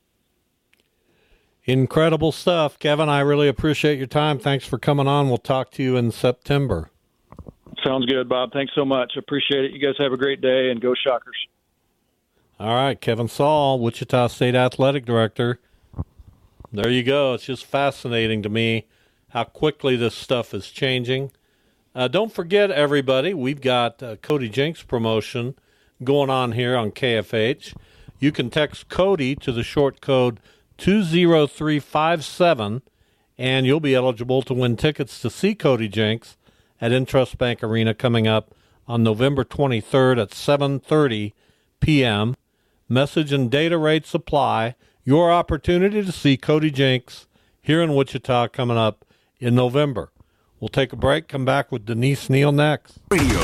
Incredible stuff, Kevin. I really appreciate your time. Thanks for coming on. We'll talk to you in September. Sounds good, Bob. Thanks so much. Appreciate it. You guys have a great day, and go Shockers. All right, Kevin Saul, Wichita State Athletic Director. There you go. It's just fascinating to me how quickly this stuff is changing. Uh, don't forget, everybody, we've got uh, Cody Jinks promotion going on here on K F H. You can text Cody to the short code two zero three five seven, and you'll be eligible to win tickets to see Cody Jinks at Intrust Bank Arena coming up on November twenty-third at seven thirty p.m. Message and data rates apply. Your opportunity to see Cody Jinks here in Wichita coming up in November. We'll take a break, come back with Denise Neal next. Radio.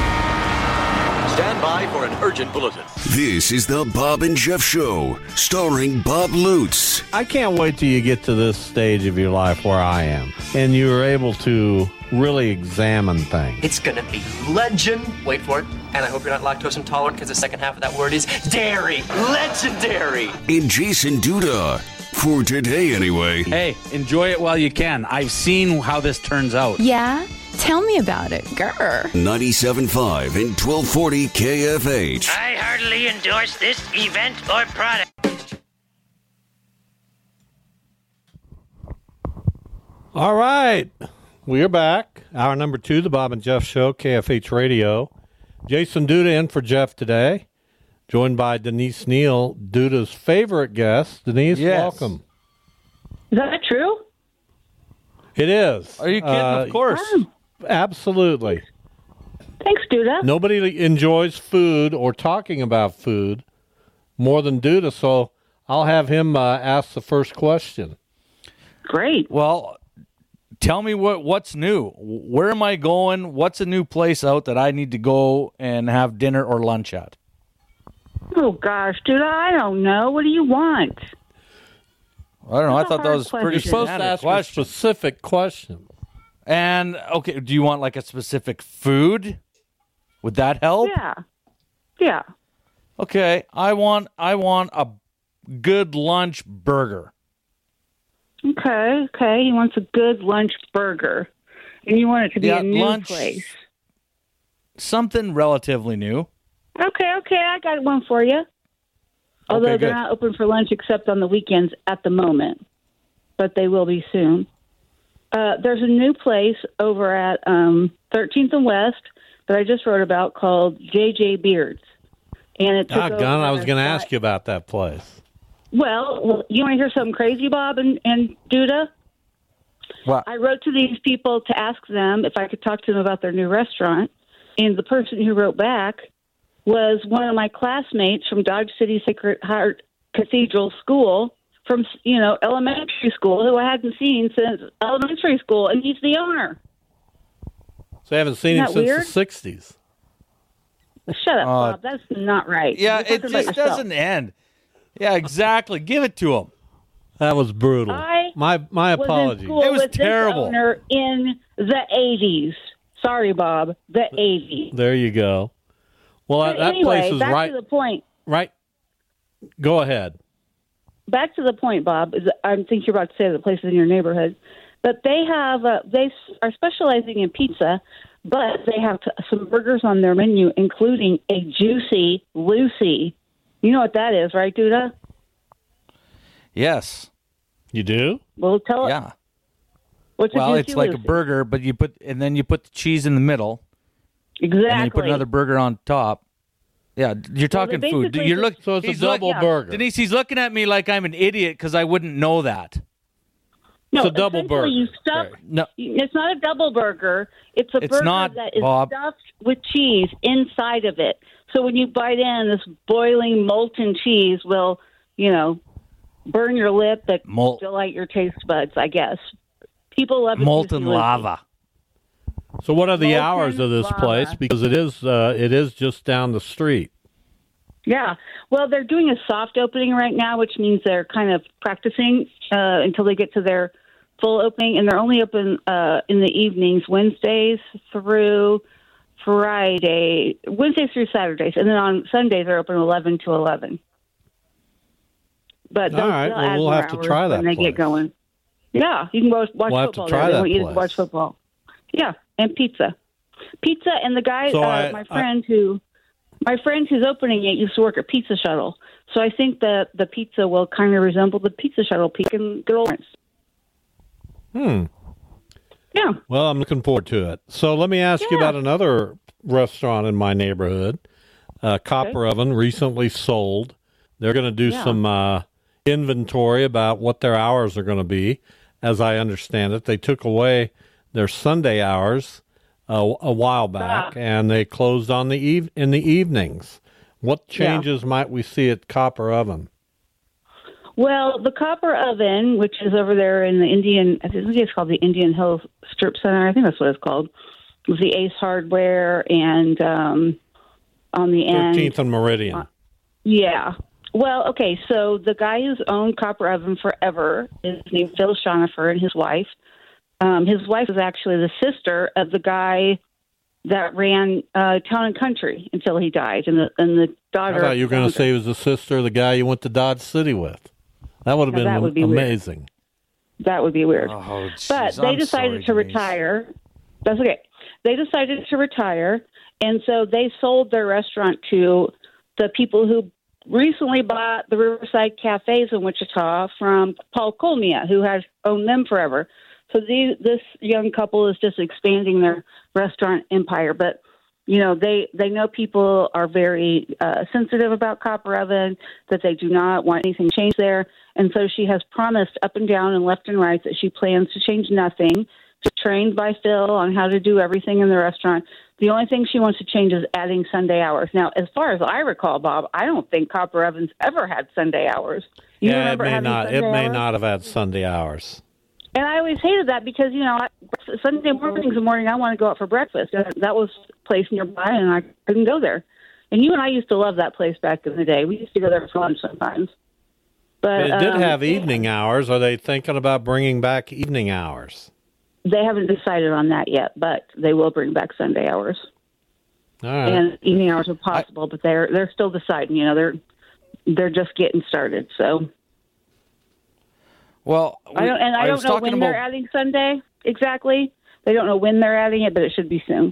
Stand by for an urgent bulletin. This is the Bob and Jeff Show, starring Bob Lutz. I can't wait till you get to this stage of your life where I am, and you're able to really examine things. It's going to be legend. Wait for it. And I hope you're not lactose intolerant, because the second half of that word is dairy. Legendary. And Jason Duda. For today, anyway. Hey, enjoy it while you can. I've seen how this turns out. Yeah? Tell me about it. Grr. ninety-seven point five and twelve forty K F H. I heartily endorse this event or product. All right. We are back. Hour number two, the Bob and Jeff Show, K F H Radio. Jason Duda in for Jeff today, joined by Denise Neal, Duda's favorite guest. Denise, yes. Welcome. Is that true? It is. Are you kidding? Uh, of course. Oh. Absolutely. Thanks, Duda. Nobody enjoys food or talking about food more than Duda, so I'll have him uh, ask the first question. Great. Well, tell me what what's new. Where am I going? What's a new place out that I need to go and have dinner or lunch at? Oh, gosh, Duda, I don't know. What do you want? I don't know. That's I thought that was question. pretty You're supposed to ask question. a specific question. And, okay, do you want like a specific food? Would that help? Yeah. Yeah. Okay, I want I want a good lunch burger. Okay, okay. He wants a good lunch burger. And you want it to be Yeah, a new lunch- place. Something relatively new. Okay, okay. I got one for you. Although Okay, they're good. not open for lunch except on the weekends at the moment. But they will be soon. Uh, there's a new place over at um, thirteenth and West that I just wrote about called J J Beards. And it took Ah, over Gun, I was their going to site- ask you about that place. Well, well, you want to hear something crazy, Bob and, and Duda? What? I wrote to these people to ask them if I could talk to them about their new restaurant. And the person who wrote back was one of my classmates from Dodge City Sacred Heart Cathedral School, from, you know, elementary school, who I hadn't seen since elementary school, and he's the owner. So I haven't seen Isn't him that since weird? the sixties. Shut up, Uh, Bob. That's not right. Yeah, You're talking it about just yourself. doesn't end. Yeah, exactly. Give it to him. That was brutal. I my my was in apologies. school It was with this terrible. owner in the eighties. Sorry, Bob. The eighties. There you go. Well, But that anyway, place is back right. to the point. Right. Go ahead. Back to the point, Bob. Is I think you're about to say the places in your neighborhood, but they have uh, they s- are specializing in pizza, but they have t- some burgers on their menu, including a Juicy Lucy. You know what that is, right, Duda? Yes. You do? Well, tell it. Yeah. What's a Well, Juicy it's like Lucy? a burger, but you put and then you put the cheese in the middle, Exactly. and then you put another burger on top. Yeah, you're talking they food. basically You're look. just- So it's a he's look- double yeah. burger. Denise, he's looking at me like I'm an idiot because I wouldn't know that. No, It's a double essentially burger. You stuff. Right. No, It's not a double burger. It's a It's burger not, that is Bob. stuffed with cheese inside of it. So when you bite in, this boiling molten cheese will, you know, burn your lip but Mol- delight your taste buds, I guess. People love it. molten lava. So what are the Molten hours of this lava. place? Because it is uh, it is just down the street. Yeah. Well, they're doing a soft opening right now, which means they're kind of practicing uh, until they get to their full opening. And they're only open uh, in the evenings, Wednesdays through Friday, Wednesdays through Saturdays. And then on Sundays, they're open eleven to eleven. But All they'll- right, they'll well, add we'll more have to hours try that when they place. get going. Yeah, you can watch, watch We'll have to football try there. They that want you to place. watch football. Yeah, and pizza. Pizza, and the guy, So uh, I- my I- friend who... My friend who's opening it used to work at Pizza Shuttle, so I think that the pizza will kind of resemble the Pizza Shuttle peak in good old Lawrence. Hmm. Yeah. Well, I'm looking forward to it. So let me ask you Yeah. about another restaurant in my neighborhood. Uh, Copper Oven recently sold. They're going to do Yeah. some uh, inventory about what their hours are going to be. As I understand it, they took away their Sunday hours uh, a while back, Ah. and they closed on the eve- in the evenings. What Yeah. changes might we see at Copper Oven? Well, the Copper Oven, which is over there in the Indian, I think it's called the Indian Hills Strip Center. I think that's what it's called. It was the Ace Hardware and um, on the end. thirteenth and Meridian. Yeah. Well, okay, so the guy who's owned Copper Oven forever is named Phil Schonifer and his wife. Um, his wife was actually the sister of the guy that ran uh, Town and Country until he died, and the and the I daughter. thought you were going to say he was the sister of the guy you went to Dodge City with. That would have Now, been that would be weird. amazing. That would be weird. Oh, But jeez, they I'm decided sorry, to Denise. retire. That's okay. They decided to retire, and so they sold their restaurant to the people who recently bought the Riverside Cafes in Wichita from Paul Colmia, who has owned them forever. So these, this young couple is just expanding their restaurant empire. But, you know, they, they know people are very uh, sensitive about Copper Oven, that they do not want anything changed there. And so she has promised up and down and left and right that she plans to change nothing. She's trained by Phil on how to do everything in the restaurant. The only thing she wants to change is adding Sunday hours. Now, as far as I recall, Bob, I don't think Copper Oven's ever had Sunday hours. You yeah, it remember may having not. It Sunday may hours? not have had Sunday hours. And I always hated that because, you know, I, Sunday mornings, the morning I want to go out for breakfast. And that was a place nearby, and I couldn't go there. And you and I used to love that place back in the day. We used to go there for lunch sometimes. But But it did um, have evening hours. Are they thinking about bringing back evening hours? they haven't decided on that yet, but they will bring back Sunday hours. All right. And evening hours are possible, I, but they're they're still deciding. You know, they're they're just getting started. So, well, we, I don't, and I, I don't know when about, they're adding Sunday exactly. They don't know when they're adding it, but it should be soon.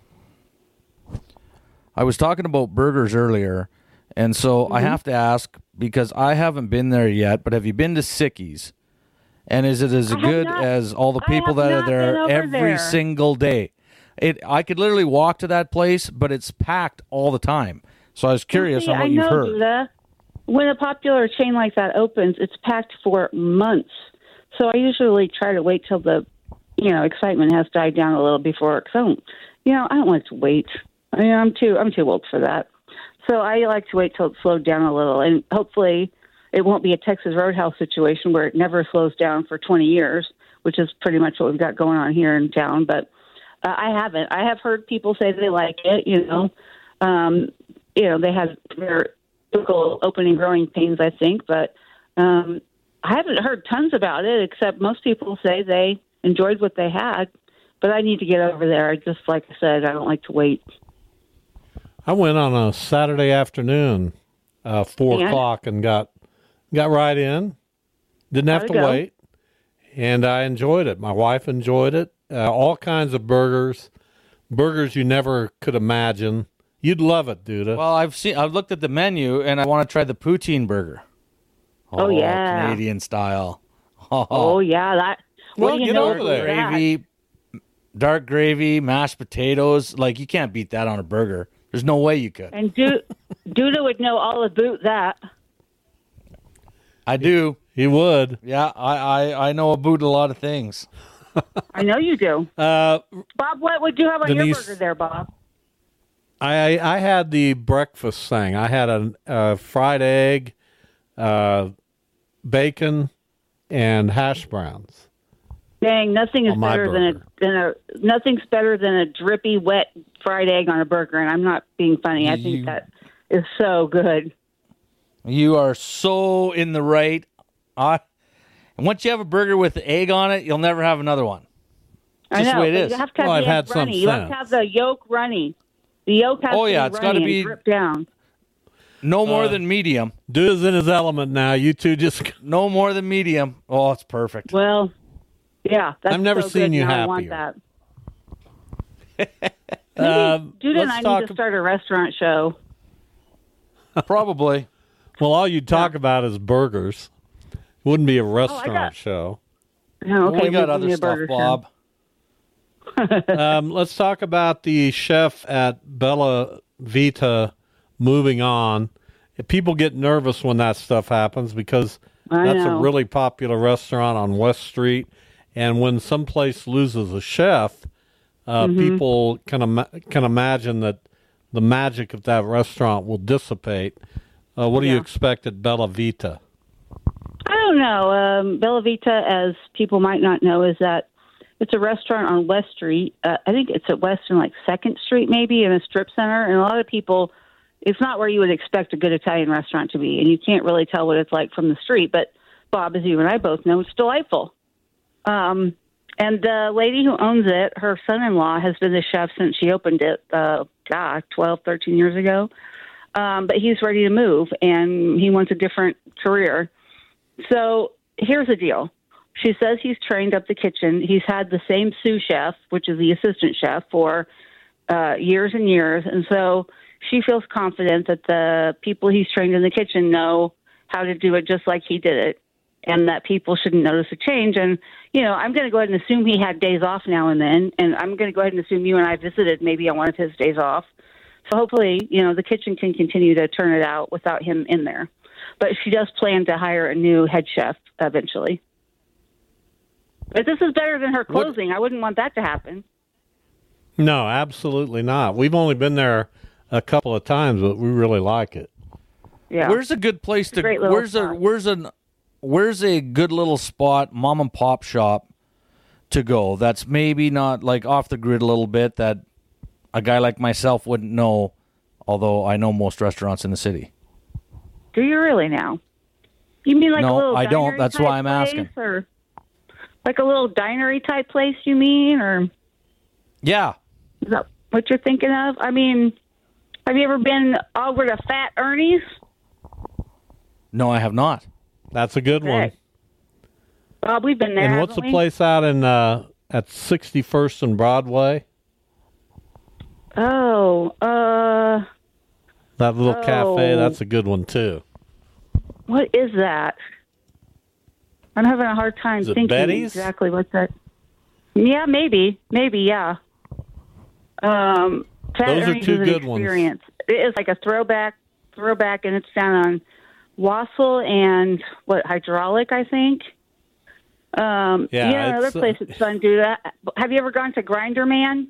I was talking about burgers earlier, and so mm-hmm. I have to ask because I haven't been there yet. But have you been to Sicky's? And is it as I good not, as all the people that are there every there. single day? It I could literally walk to that place, but it's packed all the time. So I was curious well, see, on what I you've know, heard. Duda, when a popular chain like that opens, it's packed for months. So I usually try to wait till the, you know, excitement has died down a little before. Cause I don't, you know, I don't like to wait. I mean, I'm too I'm too old for that. So I like to wait till it slowed down a little, and hopefully it won't be a Texas Roadhouse situation where it never slows down for twenty years, which is pretty much what we've got going on here in town. But uh, I haven't. I have heard people say they like it. You know, um, you know, they had their typical opening growing pains, I think, but um, I haven't heard tons about it. Except most people say they enjoyed what they had. But I need to get over there. I just, like I said, I don't like to wait. I went on a Saturday afternoon, uh, four yeah. o'clock, and got got right in. Didn't have How'd to it go? wait, and I enjoyed it. My wife enjoyed it. Uh, all kinds of burgers, burgers you never could imagine. You'd love it, Duda. Well, I've seen. I've looked at the menu, and I want to try the poutine burger. Oh, oh yeah, Canadian style. Oh, oh yeah, that. What well, do you get know over there. Gravy, dark gravy, mashed potatoes. Like you can't beat that on a burger. There's no way you could. And du- Duda would know all about that. I do. He would. Yeah, I, I, I know about a lot of things. I know you do. Uh, Bob, what would you have on Denise, your burger there, Bob? I I had the breakfast thing. I had a, a fried egg, uh, bacon, and hash browns. Dang, nothing is on my better than a, burger. than a nothing's better than a drippy, wet fried egg on a burger. And I'm not being funny. I think You- that is so good. You are so in the right. Uh, and once you have a burger with egg on it, you'll never have another one. I Just know. the way it but is. You have to have Well, the I've egg had some runny. You have to since. have the yolk runny. The yolk has Oh, to yeah, be it's runny gotta and be- drip down. No more Uh, than medium. Duda's in his element now. You two just. No more than medium. Oh, it's perfect. Well, yeah, that's I've never so seen good. you Now I want happier. that. Um, Judah and let's I talk. need to start a restaurant show. Probably. Well, all you talk about is burgers. It wouldn't be a restaurant got- show. Oh, okay, we got maybe other a stuff, burger Bob. um, let's talk about the chef at Bella Vita moving on. People get nervous when that stuff happens because I that's know. a really popular restaurant on West Street. And when someplace loses a chef, uh, Mhm. people can, ima- can imagine that the magic of that restaurant will dissipate. Uh, what do you Yeah. expect at Bella Vita? I don't know. Um, Bella Vita, as people might not know, is that it's a restaurant on West Street. Uh, I think it's at West and like Second Street, maybe in a strip center. And a lot of people, it's not where you would expect a good Italian restaurant to be, and you can't really tell what it's like from the street. But Bob, as you and I both know, it's delightful. Um, and the lady who owns it, her son-in-law has been the chef since she opened it, uh, God, twelve, thirteen years ago. Um, but he's ready to move, and he wants a different career. So here's the deal. She says he's trained up the kitchen. He's had the same sous chef, which is the assistant chef, for uh, years and years. And so she feels confident that the people he's trained in the kitchen know how to do it just like he did it, and that people shouldn't notice a change. And, you know, I'm going to go ahead and assume he had days off now and then, and I'm going to go ahead and assume you and I visited maybe on one of his days off. So hopefully, you know, the kitchen can continue to turn it out without him in there. But she does plan to hire a new head chef eventually. But this is better than her closing. What? I wouldn't want that to happen. No, absolutely not. We've only been there a couple of times, but we really like it. Yeah. Where's a good place It's a to? great little Where's a spot. where's an where's a good little spot, mom and pop shop, to go? That's maybe not like off the grid a little bit that a guy like myself wouldn't know, although I know most restaurants in the city. Do you really now? You mean like No, a little I don't. diner That's type why I'm place, asking. Or? Like a little dinery type place, you mean? Or Yeah. is that what you're thinking of? I mean, have you ever been over to Fat Ernie's? No, I have not. That's a good Okay. one. Bob, we've been there. And what's the haven't we? place out in uh, at sixty-first and Broadway? Oh, uh, That little cafe, Oh. that's a good one too. what is that? I'm having a hard time Is it thinking Betty's? exactly what's that. Yeah, maybe, maybe, yeah. Um, Fat Those are Ernie's two is an good ones. experience. It is like a throwback, throwback, and it's down on Wassel and what hydraulic, I think. Um, Yeah, yeah, another it's, uh, place that's fun to do that. Have you ever gone to Grinder Man?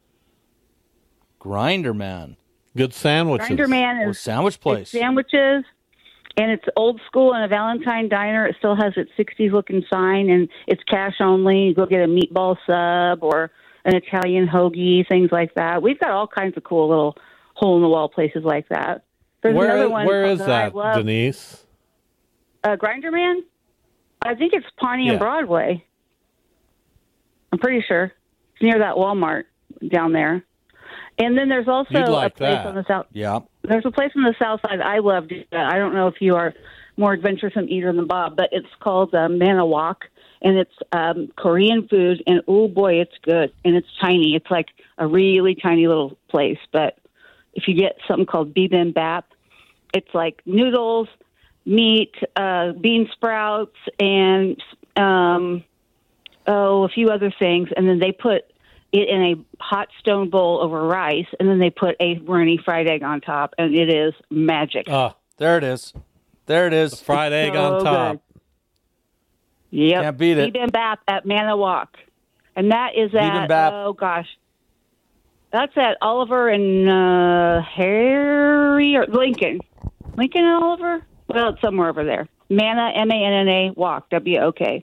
Grinder Man. Good sandwiches. Grinder Man Oh, is sandwich place. it's sandwiches, and it's old school and a Valentine diner. It still has its sixties looking sign, and it's cash only. You go get a meatball sub or an Italian hoagie, things like that. We've got all kinds of cool little hole in the wall places like that. There's Where, another one where is I that, love. Denise? Uh, Grinder Man? I think it's Pawnee Yeah. and Broadway. I'm pretty sure. It's near that Walmart down there. And then there's also You'd like a place that. on the south. Yeah. There's a place on the south side I love. to- I don't know if you are more adventuresome eater than Bob, but it's called uh, Manawak, and it's um, Korean food. And oh boy, it's good. And it's tiny. It's like a really tiny little place. But if you get something called bibimbap, it's like noodles, meat, uh, bean sprouts, and um, oh, a few other things. And then they put it in a hot stone bowl over rice, and then they put a runny fried egg on top, and it is magic. Oh, There it is. There it is. fried egg on so top. good. Yep. Can't beat it. Bibimbap at Manawak. And that is at, Bibimbap. oh gosh, that's at Oliver and uh, Harry, or Lincoln. Lincoln and Oliver? Well, it's somewhere over there. Mana, M A N N A, Walk, W O K.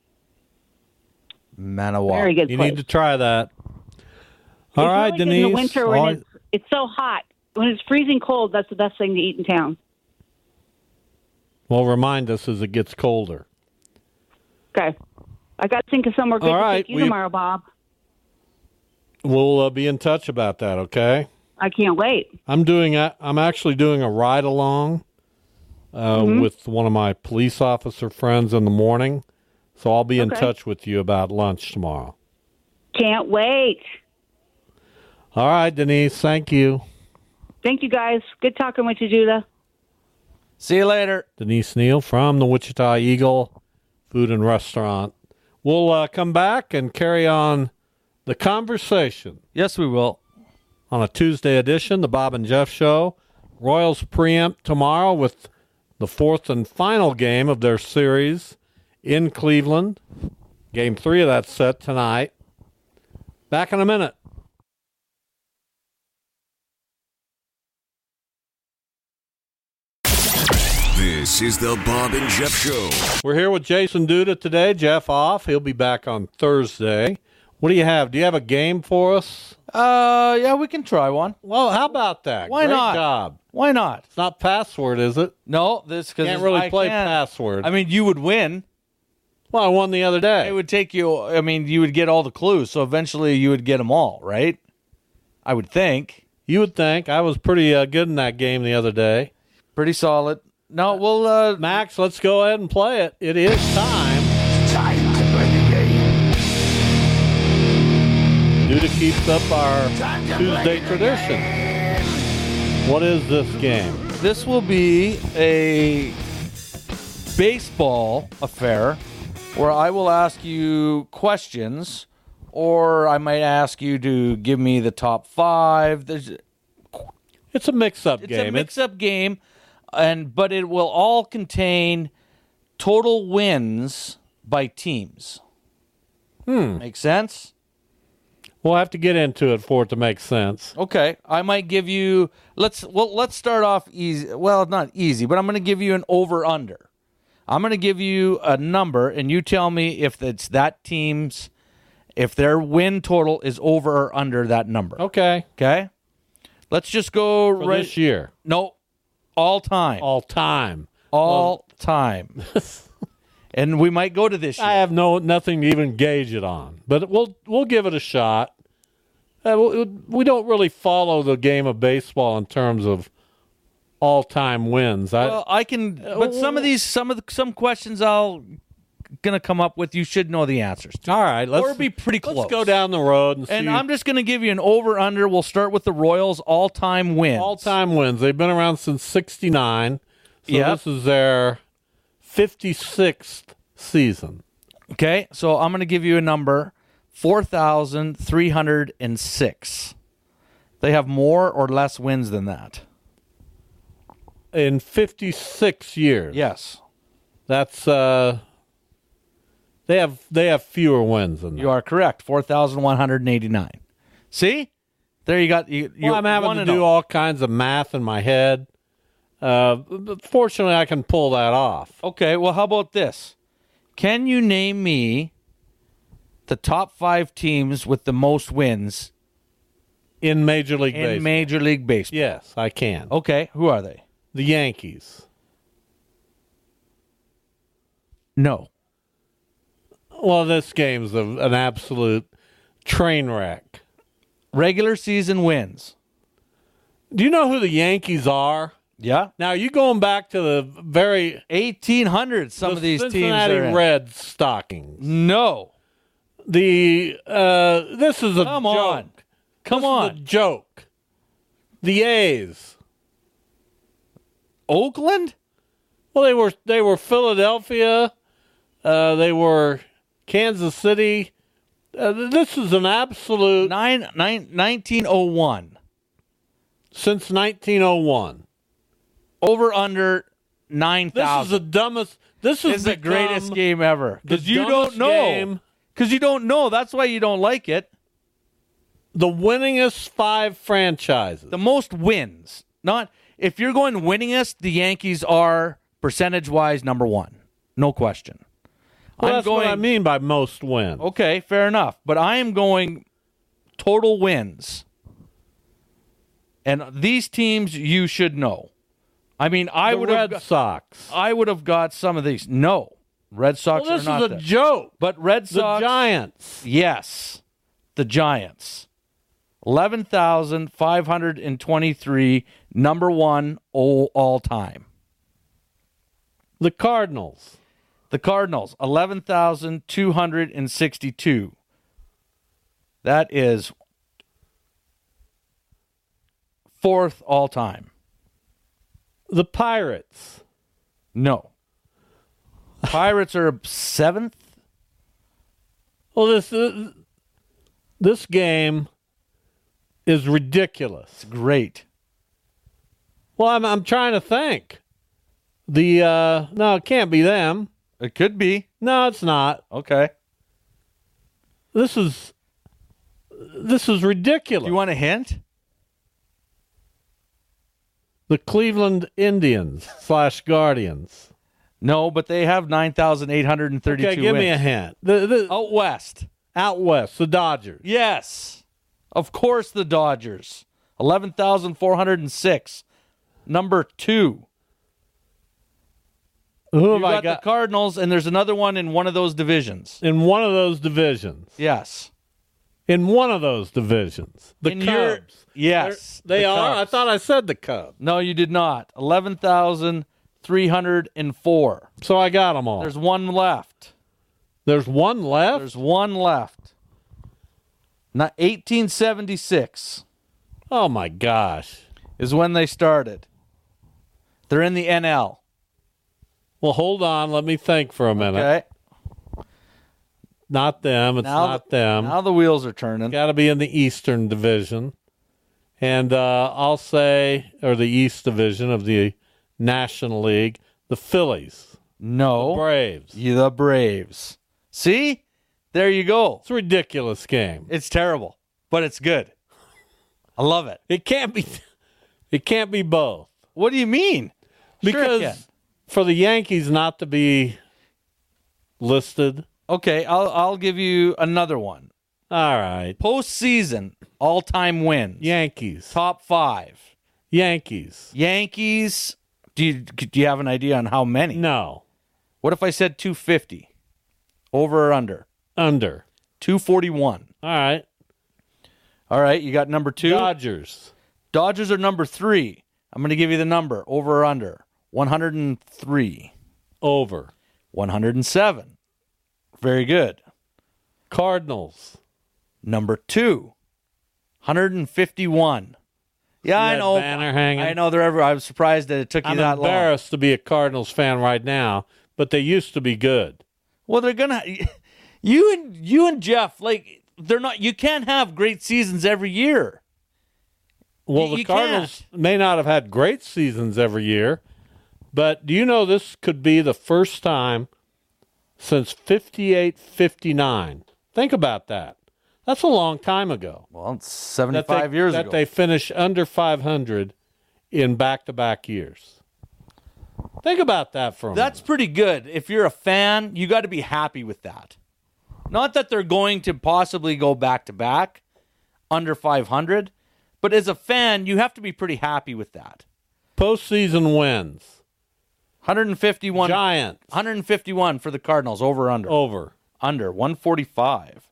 Manawak. Very good You place. need to try that. All It's right, really good Denise. in the winter when all- it's, it's so hot. When it's freezing cold, that's the best thing to eat in town. Well, remind us as it gets colder. Okay. I got to think of somewhere good All to right, take you we- tomorrow, Bob. We'll uh, be in touch about that, okay? I can't wait. I'm doing. A, I'm actually doing a ride along uh, Mhm. with one of my police officer friends in the morning, so I'll be in Okay. touch with you about lunch tomorrow. Can't wait. All right, Denise. Thank you, Thank you, guys. Good talking with you, Judah. See you later. Denise Neal from the Wichita Eagle Food and Restaurant. We'll uh, come back and carry on the conversation. Yes, we will. On a Tuesday edition, the Bob and Jeff Show. Royals preempt tomorrow with the fourth and final game of their series in Cleveland. Game three of that set tonight. Back in a minute. This is the Bob and Jeff Show. We're here with Jason Duda today. Jeff off. He'll be back on Thursday. What do you have? Do you have a game for us? Uh, yeah, we can try one. Well, how about that? Why Great not? job. Why not? It's not password, is it? No, this because Can't really I play can't- password. I mean, you would win. Well, I won the other day. It would take you. I mean, you would get all the clues, so eventually you would get them all, right? I would think. You would think. I was pretty uh, good in that game the other day. Pretty solid. No, well, uh, Max, let's go ahead and play it. It is time. Time to play the game. Duda keeps up our Tuesday tradition. What is this game? this will be a baseball affair where I will ask you questions, or I might ask you to give me the top five. There's, It's a mix-up it's game. a mix-up game, and but it will all contain total wins by teams. Hmm. Make sense? We'll have to get into it for it to make sense. Okay, I might give you. Let's well, let's start off easy. Well, not easy, but I'm going to give you an over/under. I'm going to give you a number, and you tell me if it's that team's, if their win total is over or under that number. Okay. Okay. Let's just go For right this year. No, all time. All time. All time. And we might go to this year. I have no nothing to even gauge it on, but we'll we'll give it a shot. Uh, we, we don't really follow the game of baseball in terms of all-time wins. I, well, I can, but some of these, some of the, some questions I'll gonna come up with, you should know the answers to. All right, let's or be pretty close. Let's go down the road and see. And I'm just gonna give you an over/under. We'll start with the Royals' all-time wins. All-time wins. They've been around since sixty-nine. So Yep. this is their fifty-sixth season. Okay, so I'm going to give you a number, four thousand three hundred six. They have more or less wins than that. In fifty-six years. Yes. That's, uh, they have they have fewer wins than that. You are correct, four thousand one hundred eighty-nine. See? There you got, you, Well, I'm having to do all. all kinds of math in my head. Uh, but fortunately, I can pull that off. Okay, well, how about this? Can you name me the top five teams with the most wins in Major League in Baseball? Major League Baseball? Yes, I can. Okay, who are they? The Yankees. No. Well, this game's a, an absolute train wreck. Regular season wins. Do you know who the Yankees are? Yeah. Now, you going back to the very eighteen hundreds, some the of these Cincinnati teams are in. Red stockings. No. The uh, this is a Come joke. on. Come This on. is a joke. The A's. Oakland? Well, they were they were Philadelphia. Uh, they were Kansas City. Uh, this is an absolute Nine, nine, nineteen oh one. Since nineteen oh one. Over under nine This is thousand. the dumbest. This is It's the become greatest game ever. the Because you dumbest don't know. game. Because you don't know. That's why you don't like it. The winningest five franchises. The most wins. Not if you're going winningest, the Yankees are percentage wise number one. No question. Well, I'm that's going, what I mean by most wins. Okay, fair enough. But I am going total wins. And these teams you should know. I mean, I The would Red have Sox. I would have got some of these. No. Red Sox Well, this are not is a there. joke. But Red The Sox Giants. Yes. The Giants. eleven thousand five hundred twenty-three, number one all, all time. The Cardinals. The Cardinals, eleven thousand two hundred sixty-two. That is fourth all time. The Pirates. No. Pirates are seventh. Well, this uh, this game is ridiculous. It's great. Well, I'm I'm trying to think. The uh, no, it can't be them. It could be. No, it's not. Okay. This is this is ridiculous. Do you want a hint? The Cleveland Indians slash Guardians. No, but they have nine thousand eight hundred thirty-two Okay, give wins. me a hint. The, the, Out west. out west, the Dodgers. Yes. Of course, the Dodgers. eleven thousand four hundred six. Number two. Who have You I got, got the Cardinals, and there's another one in one of those divisions. in one of those divisions? Yes. In one of those divisions, the In your- Cubs. Yes. They're- they the are. I Cubs. thought I said the Cubs. No, you did not. eleven thousand three hundred four. So I got them all. There's one left. There's one left. There's one left. Not eighteen seventy-six Oh my gosh. is when they started. They're in the N L. Well, hold on. Let me think for a minute. Okay. Not them. It's Now not the, them. Now the wheels are turning. Got to be in the Eastern Division. And uh, I'll say, or the East Division of the National League, the Phillies. No. The Braves. You the Braves. See? There you go. It's a ridiculous game. It's terrible, but it's good. I love it. It can't be. It can't be both. What do you mean? Sure it Because can. for the Yankees not to be listed. Okay, I'll I'll give you another one. All right. Postseason all-time wins. Yankees. Top five. Yankees. Yankees. Do you do you have an idea on how many? No. What if I said two fifty? Over or under? Under. two forty-one. All right. All right, you got number two? Dodgers. Dodgers are number three. I'm going to give you the number. Over or under? one hundred three. Over. one hundred seven. Very good. Cardinals. Number two. one hundred fifty-one. Yeah, See I that know. banner hanging? I know they're ever. I was surprised that it took you I'm that long. embarrassed to be a Cardinals fan right now, but they used to be good. Well, they're gonna. You and you and Jeff, like they're not. You can't have great seasons every year. Well, You- the you Cardinals may not have had great seasons every year, but do you know this could be the first time since fifty-eight fifty-nine? Think about that. That's a long time ago. Well, it's seventy-five that they, years that ago. That they finish under five hundred in back-to-back years. Think about that for a That's minute. pretty good. If you're a fan, you got to be happy with that. Not that they're going to possibly go back to back under five hundred, but as a fan, you have to be pretty happy with that. Postseason wins. one hundred fifty-one. Giants. one hundred fifty-one for the Cardinals. Over or under? Over. Under. one forty-five.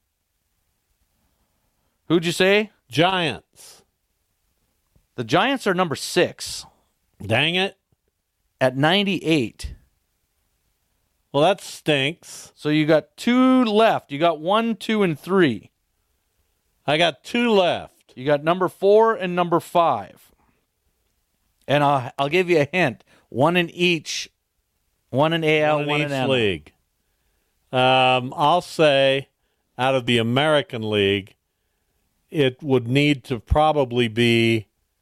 Who'd you say? Giants. The Giants are number six. Dang it. At ninety-eight. Well, that stinks. So you got two left. You got one, two, and three. I got two left. You got number four and number five. And I'll, I'll give you a hint. One in each. One in A L, one in one each in N L. league. Um, I'll say out of the American League, it would need to probably be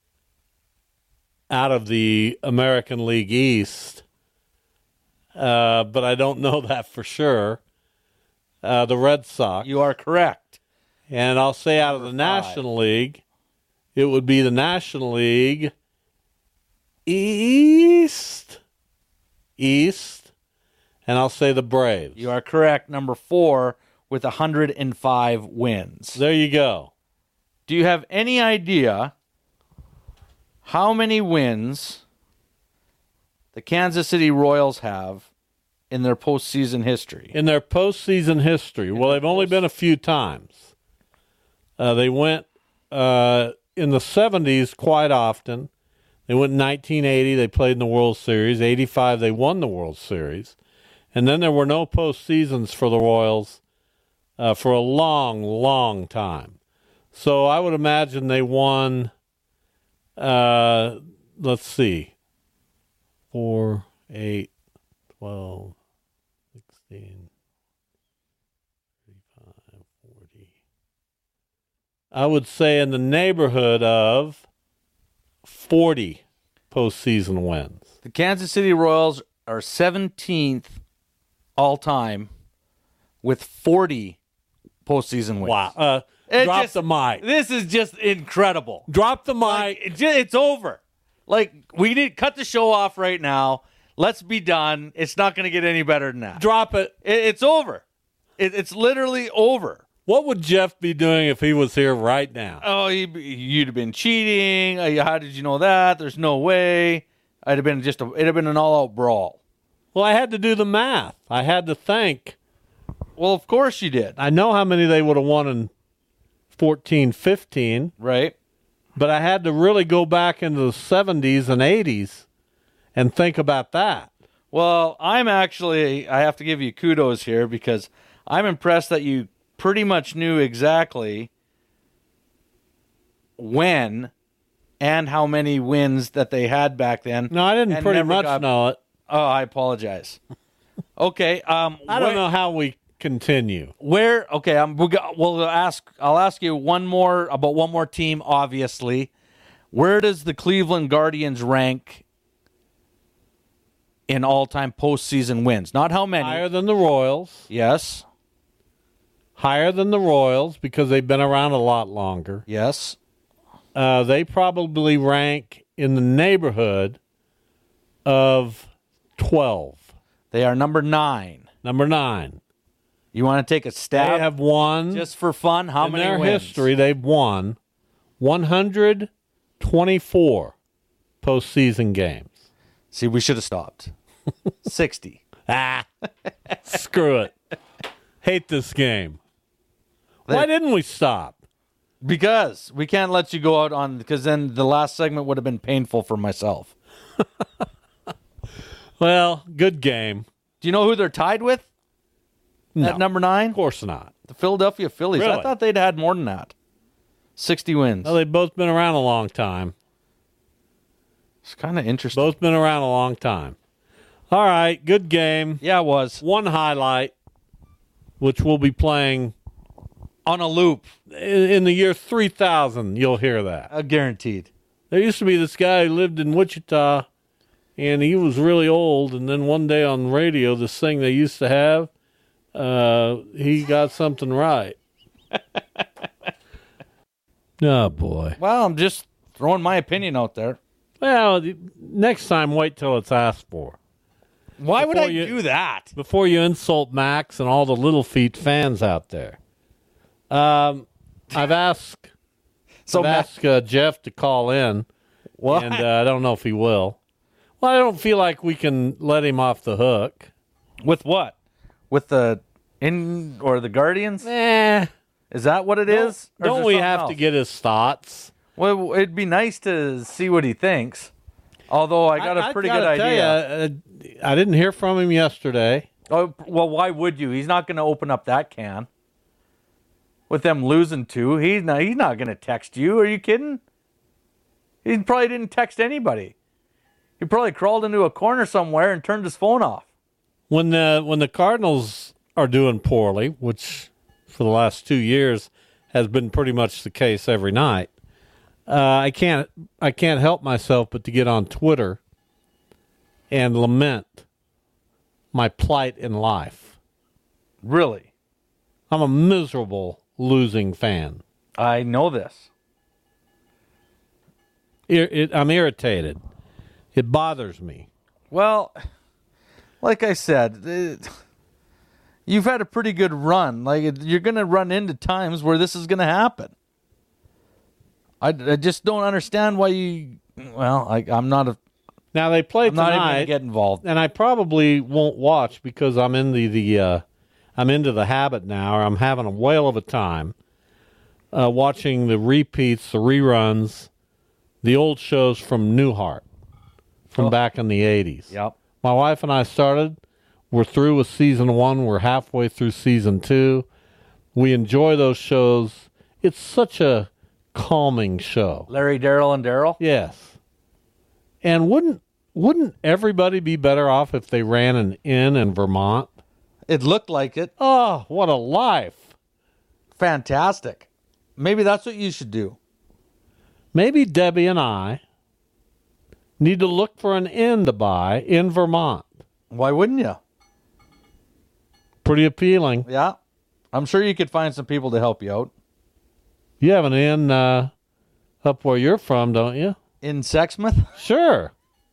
out of the American League East, uh, but I don't know that for sure. Uh, the Red Sox. You are correct. And I'll say out Number of the five. National League, it would be the National League East. East. And I'll say the Braves. You are correct. Number four with one hundred five wins. There you go. Do you have any idea how many wins the Kansas City Royals have in their postseason history? In their postseason history, well, they've only been a few times. Uh, they went uh, in the seventies quite often. They went in nineteen eighty. They played in the World Series. eighty-five, they won the World Series. And then there were no postseasons for the Royals uh, for a long, long time. So I would imagine they won, uh, let's see, four, eight, twelve, sixteen, thirty-five, forty. I would say in the neighborhood of forty postseason wins. The Kansas City Royals are seventeenth all-time with forty postseason wins. Wow. Uh, It drop just- the mic. This is just incredible. Drop the mic. Like, it ju- it's over. Like, we need to cut the show off right now. Let's be done. It's not going to get any better than that. Drop it. It, it's over. It, it's literally over. What would Jeff be doing if he was here right now? Oh, you'd, be- you'd have been cheating. Uh, How did you know that? There's no way. I'd have been just a, it'd have been an all-out brawl. Well, I had to do the math. I had to think. Well, of course you did. I know how many they would have won in fourteen fifteen, Right. but I had to really go back into the seventies and eighties and think about that. Well, I'm actually, I have to give you kudos here because I'm impressed that you pretty much knew exactly when and how many wins that they had back then. No, I didn't and pretty never much got- know it. Oh, I apologize. Okay. Um, I don't where- know how we continue. Where? Okay. Um, we got, we'll ask. I'll ask you one more about one more team. Obviously, where does the Cleveland Guardians rank in all-time postseason wins? Not how many. Higher than the Royals. Yes. Higher than the Royals because they've been around a lot longer. Yes. Uh, they probably rank in the neighborhood of twelve. They are number nine. Number nine. You want to take a stab? They have won, just for fun. How in many their wins? history, they've won one hundred twenty-four postseason games. See, we should have stopped. sixty. Ah, screw it. Hate this game. Why didn't we stop? Because we can't let you go out on, because then the last segment would have been painful for myself. Well, good game. Do you know who they're tied with? No, at number nine? Of course not. The Philadelphia Phillies. Really? I thought they'd had more than that. sixty wins. Well, they've both been around a long time. It's kind of interesting. Both been around a long time. All right, good game. Yeah, it was. One highlight, which we'll be playing on a loop. In, in the year three thousand, you'll hear that. Uh, guaranteed. There used to be this guy who lived in Wichita, and he was really old, and then one day on radio, this thing they used to have, uh, he got something right. Oh, boy. Well, I'm just throwing my opinion out there. Well, next time, wait till it's asked for. Why would Before I you- do that? Before you insult Max and all the Little Feet fans out there. Um, I've asked, So I've Ma- asked uh, Jeff to call in, What? and uh, I don't know if he will. Well, I don't feel like we can let him off the hook. With what? With the in or the Guardians? Eh. Is that what it Don't- is? Or is Don't there we something have else? to get his thoughts? Well, it'd be nice to see what he thinks. Although I got a I pretty gotta good tell idea. ya, uh, I didn't hear from him yesterday. Oh, well, why would you? He's not going to open up that can. With them losing two, he's not, he's not going to text you. Are you kidding? He probably didn't text anybody. He probably crawled into a corner somewhere and turned his phone off. When the when the Cardinals are doing poorly, which for the last two years has been pretty much the case every night, uh, I can't I can't help myself but to get on Twitter and lament my plight in life. Really? I'm a miserable losing fan. I know this. It, it, I'm irritated. It bothers me. Well, like I said, it, you've had a pretty good run. Like it, you're going to run into times where this is going to happen. I, I just don't understand why you. Well, I, I'm not a. Now they play I'm not even tonight, going to get involved. and I probably won't watch because I'm in the the uh, I'm into the habit now. Or I'm having a whale of a time uh, watching the repeats, the reruns, the old shows from Newhart from Oh. back in the eighties. Yep. My wife and I started. We're through with season one. We're halfway through season two. We enjoy those shows. It's such a calming show. Larry, Daryl, and Daryl? Yes. And wouldn't wouldn't everybody be better off if they ran an inn in Vermont? It looked like it. Oh, what a life. Fantastic. Maybe that's what you should do. Maybe Debbie and I need to look for an inn to buy in Vermont. Why wouldn't you? Pretty appealing. Yeah. I'm sure you could find some people to help you out. You have an inn uh, up where you're from, don't you? In Sexsmith? Sure.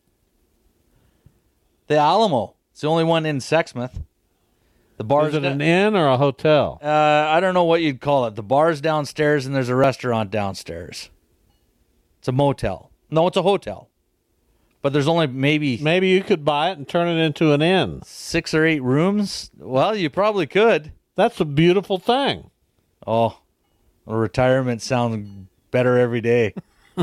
The Alamo. It's the only one in Sexsmith. The bar's Is it da- an inn or a hotel? Uh, I don't know what you'd call it. The bar's downstairs and there's a restaurant downstairs. It's a motel. No, it's a hotel. But there's only maybe Maybe you could buy it and turn it into an inn. six or eight rooms. Well, you probably could. That's a beautiful thing. Oh, retirement sounds better every day.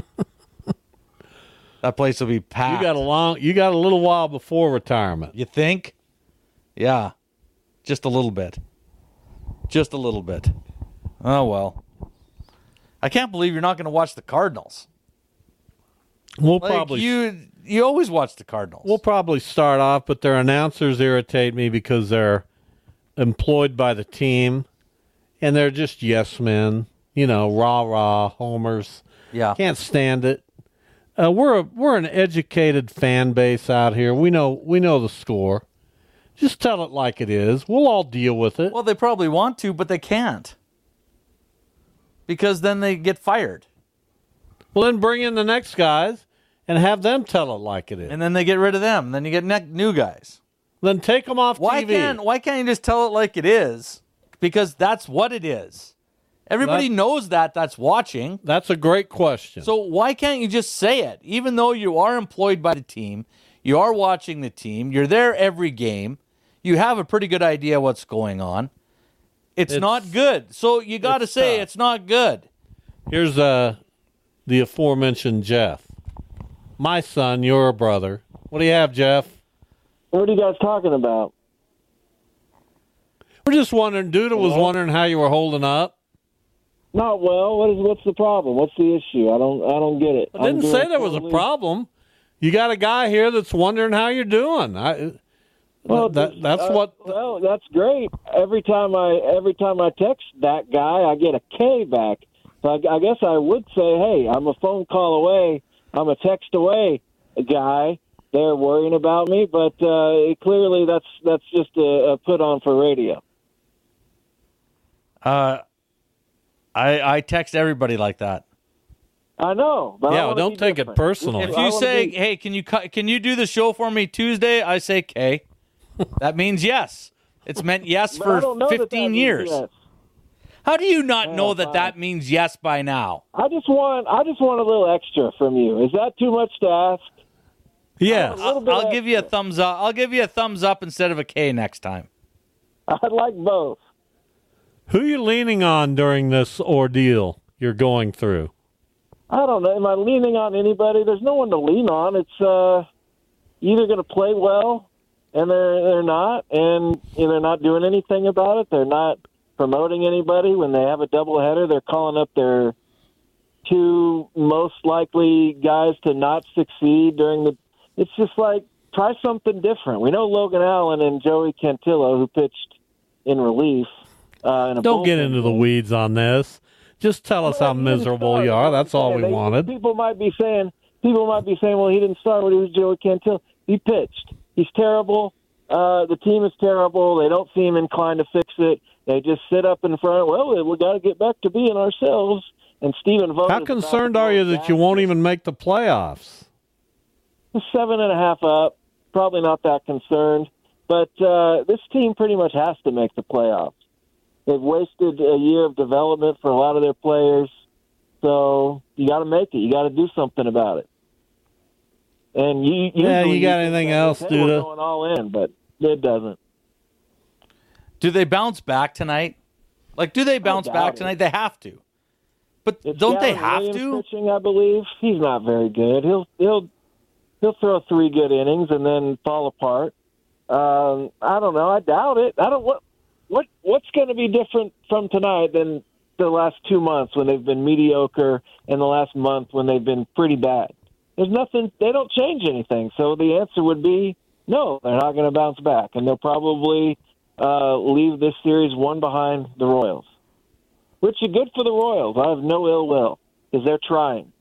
That place will be packed. You got a long you got a little while before retirement. You think? Yeah. Just a little bit. Just a little bit. Oh, well. I can't believe you're not going to watch the Cardinals. We'll Like, probably you you always watch the Cardinals. We'll probably start off, but their announcers irritate me because they're employed by the team, and they're just yes men. You know, rah rah homers. Yeah. Can't stand it. Uh, we're a, we're an educated fan base out here. We know we know the score. Just tell it like it is. We'll all deal with it. Well, they probably want to, but they can't. Because then they get fired. Well, then bring in the next guys and have them tell it like it is. And then they get rid of them. Then you get ne- new guys. Then take them off Why T V. can't Why can't you just tell it like it is? Because that's what it is. Everybody That- knows that that's watching. That's a great question. So why can't you just say it? Even though you are employed by the team, you are watching the team, you're there every game, you have a pretty good idea what's going on. It's, It's- not good. So you got to it's say tough. it's not good. Here's uh, the aforementioned Jeff. My son, your brother. What do you have, Jeff? What are you guys talking about? We're just wondering, Duda was Hello? wondering how you were holding up. Not well. What is? What's the problem? What's the issue? I don't. I don't get it. I didn't I'm say doing there was a totally- problem. You got a guy here that's wondering how you're doing. I, Well, that, that's uh, what. Well, that's great. Every time I every time I text that guy, I get a K back. So I, I guess I would say, hey, I'm a phone call away. I'm a text away, guy. They're worrying about me, but uh, clearly that's that's just a, a put on for radio. Uh, I I text everybody like that. I know, but I Yeah, wanna don't be take it different. personally. If I you wanna say, be- "Hey, can you cu- can you do the show for me Tuesday?" I say, "K." That means yes. It's meant yes But I for don't know that that fifteen means years. yes. How do you not Yeah, know that fine. that means yes by now? I just want I just want a little extra from you. Is that too much to ask? Yes. A little I'll, bit I'll give you a extra. thumbs up. I'll give you a thumbs up instead of a K next time. I'd like both. Who are you leaning on during this ordeal you're going through? I don't know. Am I leaning on anybody? There's no one to lean on. It's uh, either going to play well, and they're they're not, and you know, they're not doing anything about it. They're not promoting anybody. When they have a doubleheader, they're calling up their two most likely guys to not succeed during the. It's just like try something different. We know Logan Allen and Joey Cantillo, who pitched in relief. Uh, in a Don't get bullpen into the game. weeds on this. Just tell us how Well, he didn't miserable start. you are. That's all we They- wanted. People might be saying, people might be saying, well, he didn't start when he was Joey Cantillo. He pitched. He's terrible. Uh, the team is terrible. They don't seem inclined to fix it. They just sit up in front. Well, we got to get back to being ourselves. And Stephen Vogt. How is concerned about to are you go that you back. won't even make the playoffs? Seven and a half up. Probably not that concerned. But uh, this team pretty much has to make the playoffs. They've wasted a year of development for a lot of their players. So you got to make it. You got to do something about it. And you, Yeah, usually you got think anything that, else, hey, Duda? we're going all in, but it doesn't. Do they bounce back tonight? Like, do they bounce doubt back it. tonight? They have to. But It's don't they Gavin have Williams to? Pitching, I believe he's not very good. He'll he'll he'll throw three good innings and then fall apart. Um, I don't know. I doubt it. I don't what what what's going to be different from tonight than the last two months when they've been mediocre and the last month when they've been pretty bad. There's nothing. They don't change anything. So the answer would be no. They're not going to bounce back, and they'll probably uh, leave this series one behind the Royals. Which is good for the Royals. I have no ill will because they're trying.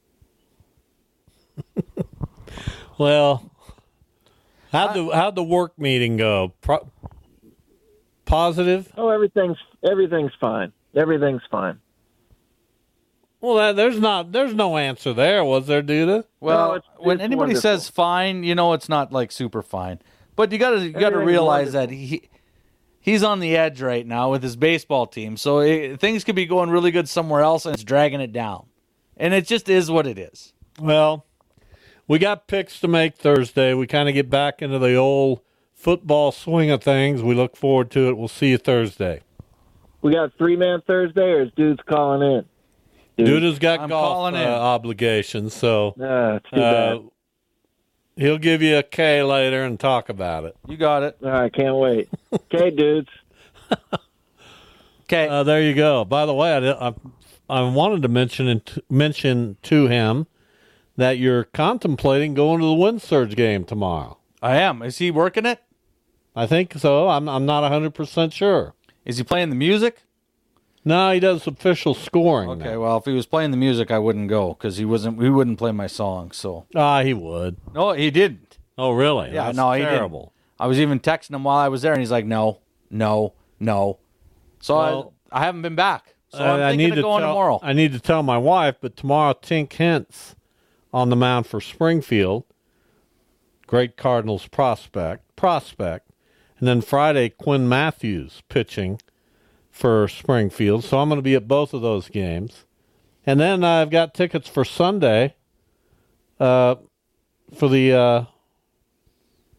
Well, how'd the how'd the work meeting go? Pro- positive? Oh, everything's everything's fine. Everything's fine. Well, that, there's not there's no answer there, was there, Duda? Well, No, it's- when it's anybody wonderful. says fine, you know it's not like super fine. But you got to you got to Everything's realize wonderful. that he he's on the edge right now with his baseball team. So it, things could be going really good somewhere else, and it's dragging it down. And it just is what it is. Well, we got picks to make Thursday. We kind of get back into the old football swing of things. We look forward to it. We'll see you Thursday. We got three man Thursday, or is dude's calling in? Dude. Duda's got I'm golf calling uh, in. obligations, so Ah, too uh, bad. he'll give you a K later and talk about it. You got it. All right, can't wait. Okay, dudes. Okay. Uh, there you go. By the way, I, did- I, I wanted to mention it, mention to him that you're contemplating going to the Wind Surge game tomorrow. I am. Is he working it? I think so. I'm I'm not one hundred percent sure. Is he playing the music? No, he does official scoring. Okay, now. well, if he was playing the music, I wouldn't go because he wasn't. He wouldn't play my song. So Ah, he would. no, he didn't. Oh, really? Yeah, That's no, he terrible. didn't. I was even texting him while I was there, and he's like, "No, no, no." So Well, I, I haven't been back. So I- I'm I thinking need of to going tell, tomorrow. I need to tell my wife, but tomorrow Tink Hentz on the mound for Springfield. Great Cardinals prospect, prospect, and then Friday Quinn Matthews pitching for Springfield. So I'm going to be at both of those games, and then I've got tickets for Sunday, uh, for the uh,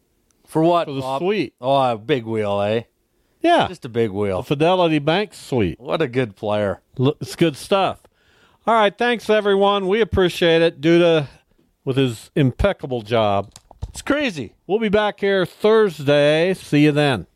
For what? For the Bob? suite. Oh, a big wheel, eh? Yeah. Just a big wheel. The Fidelity Bank suite. What a good player. Look, it's good stuff. All right, thanks, everyone. We appreciate it. Duda with his impeccable job. It's crazy. We'll be back here Thursday. See you then.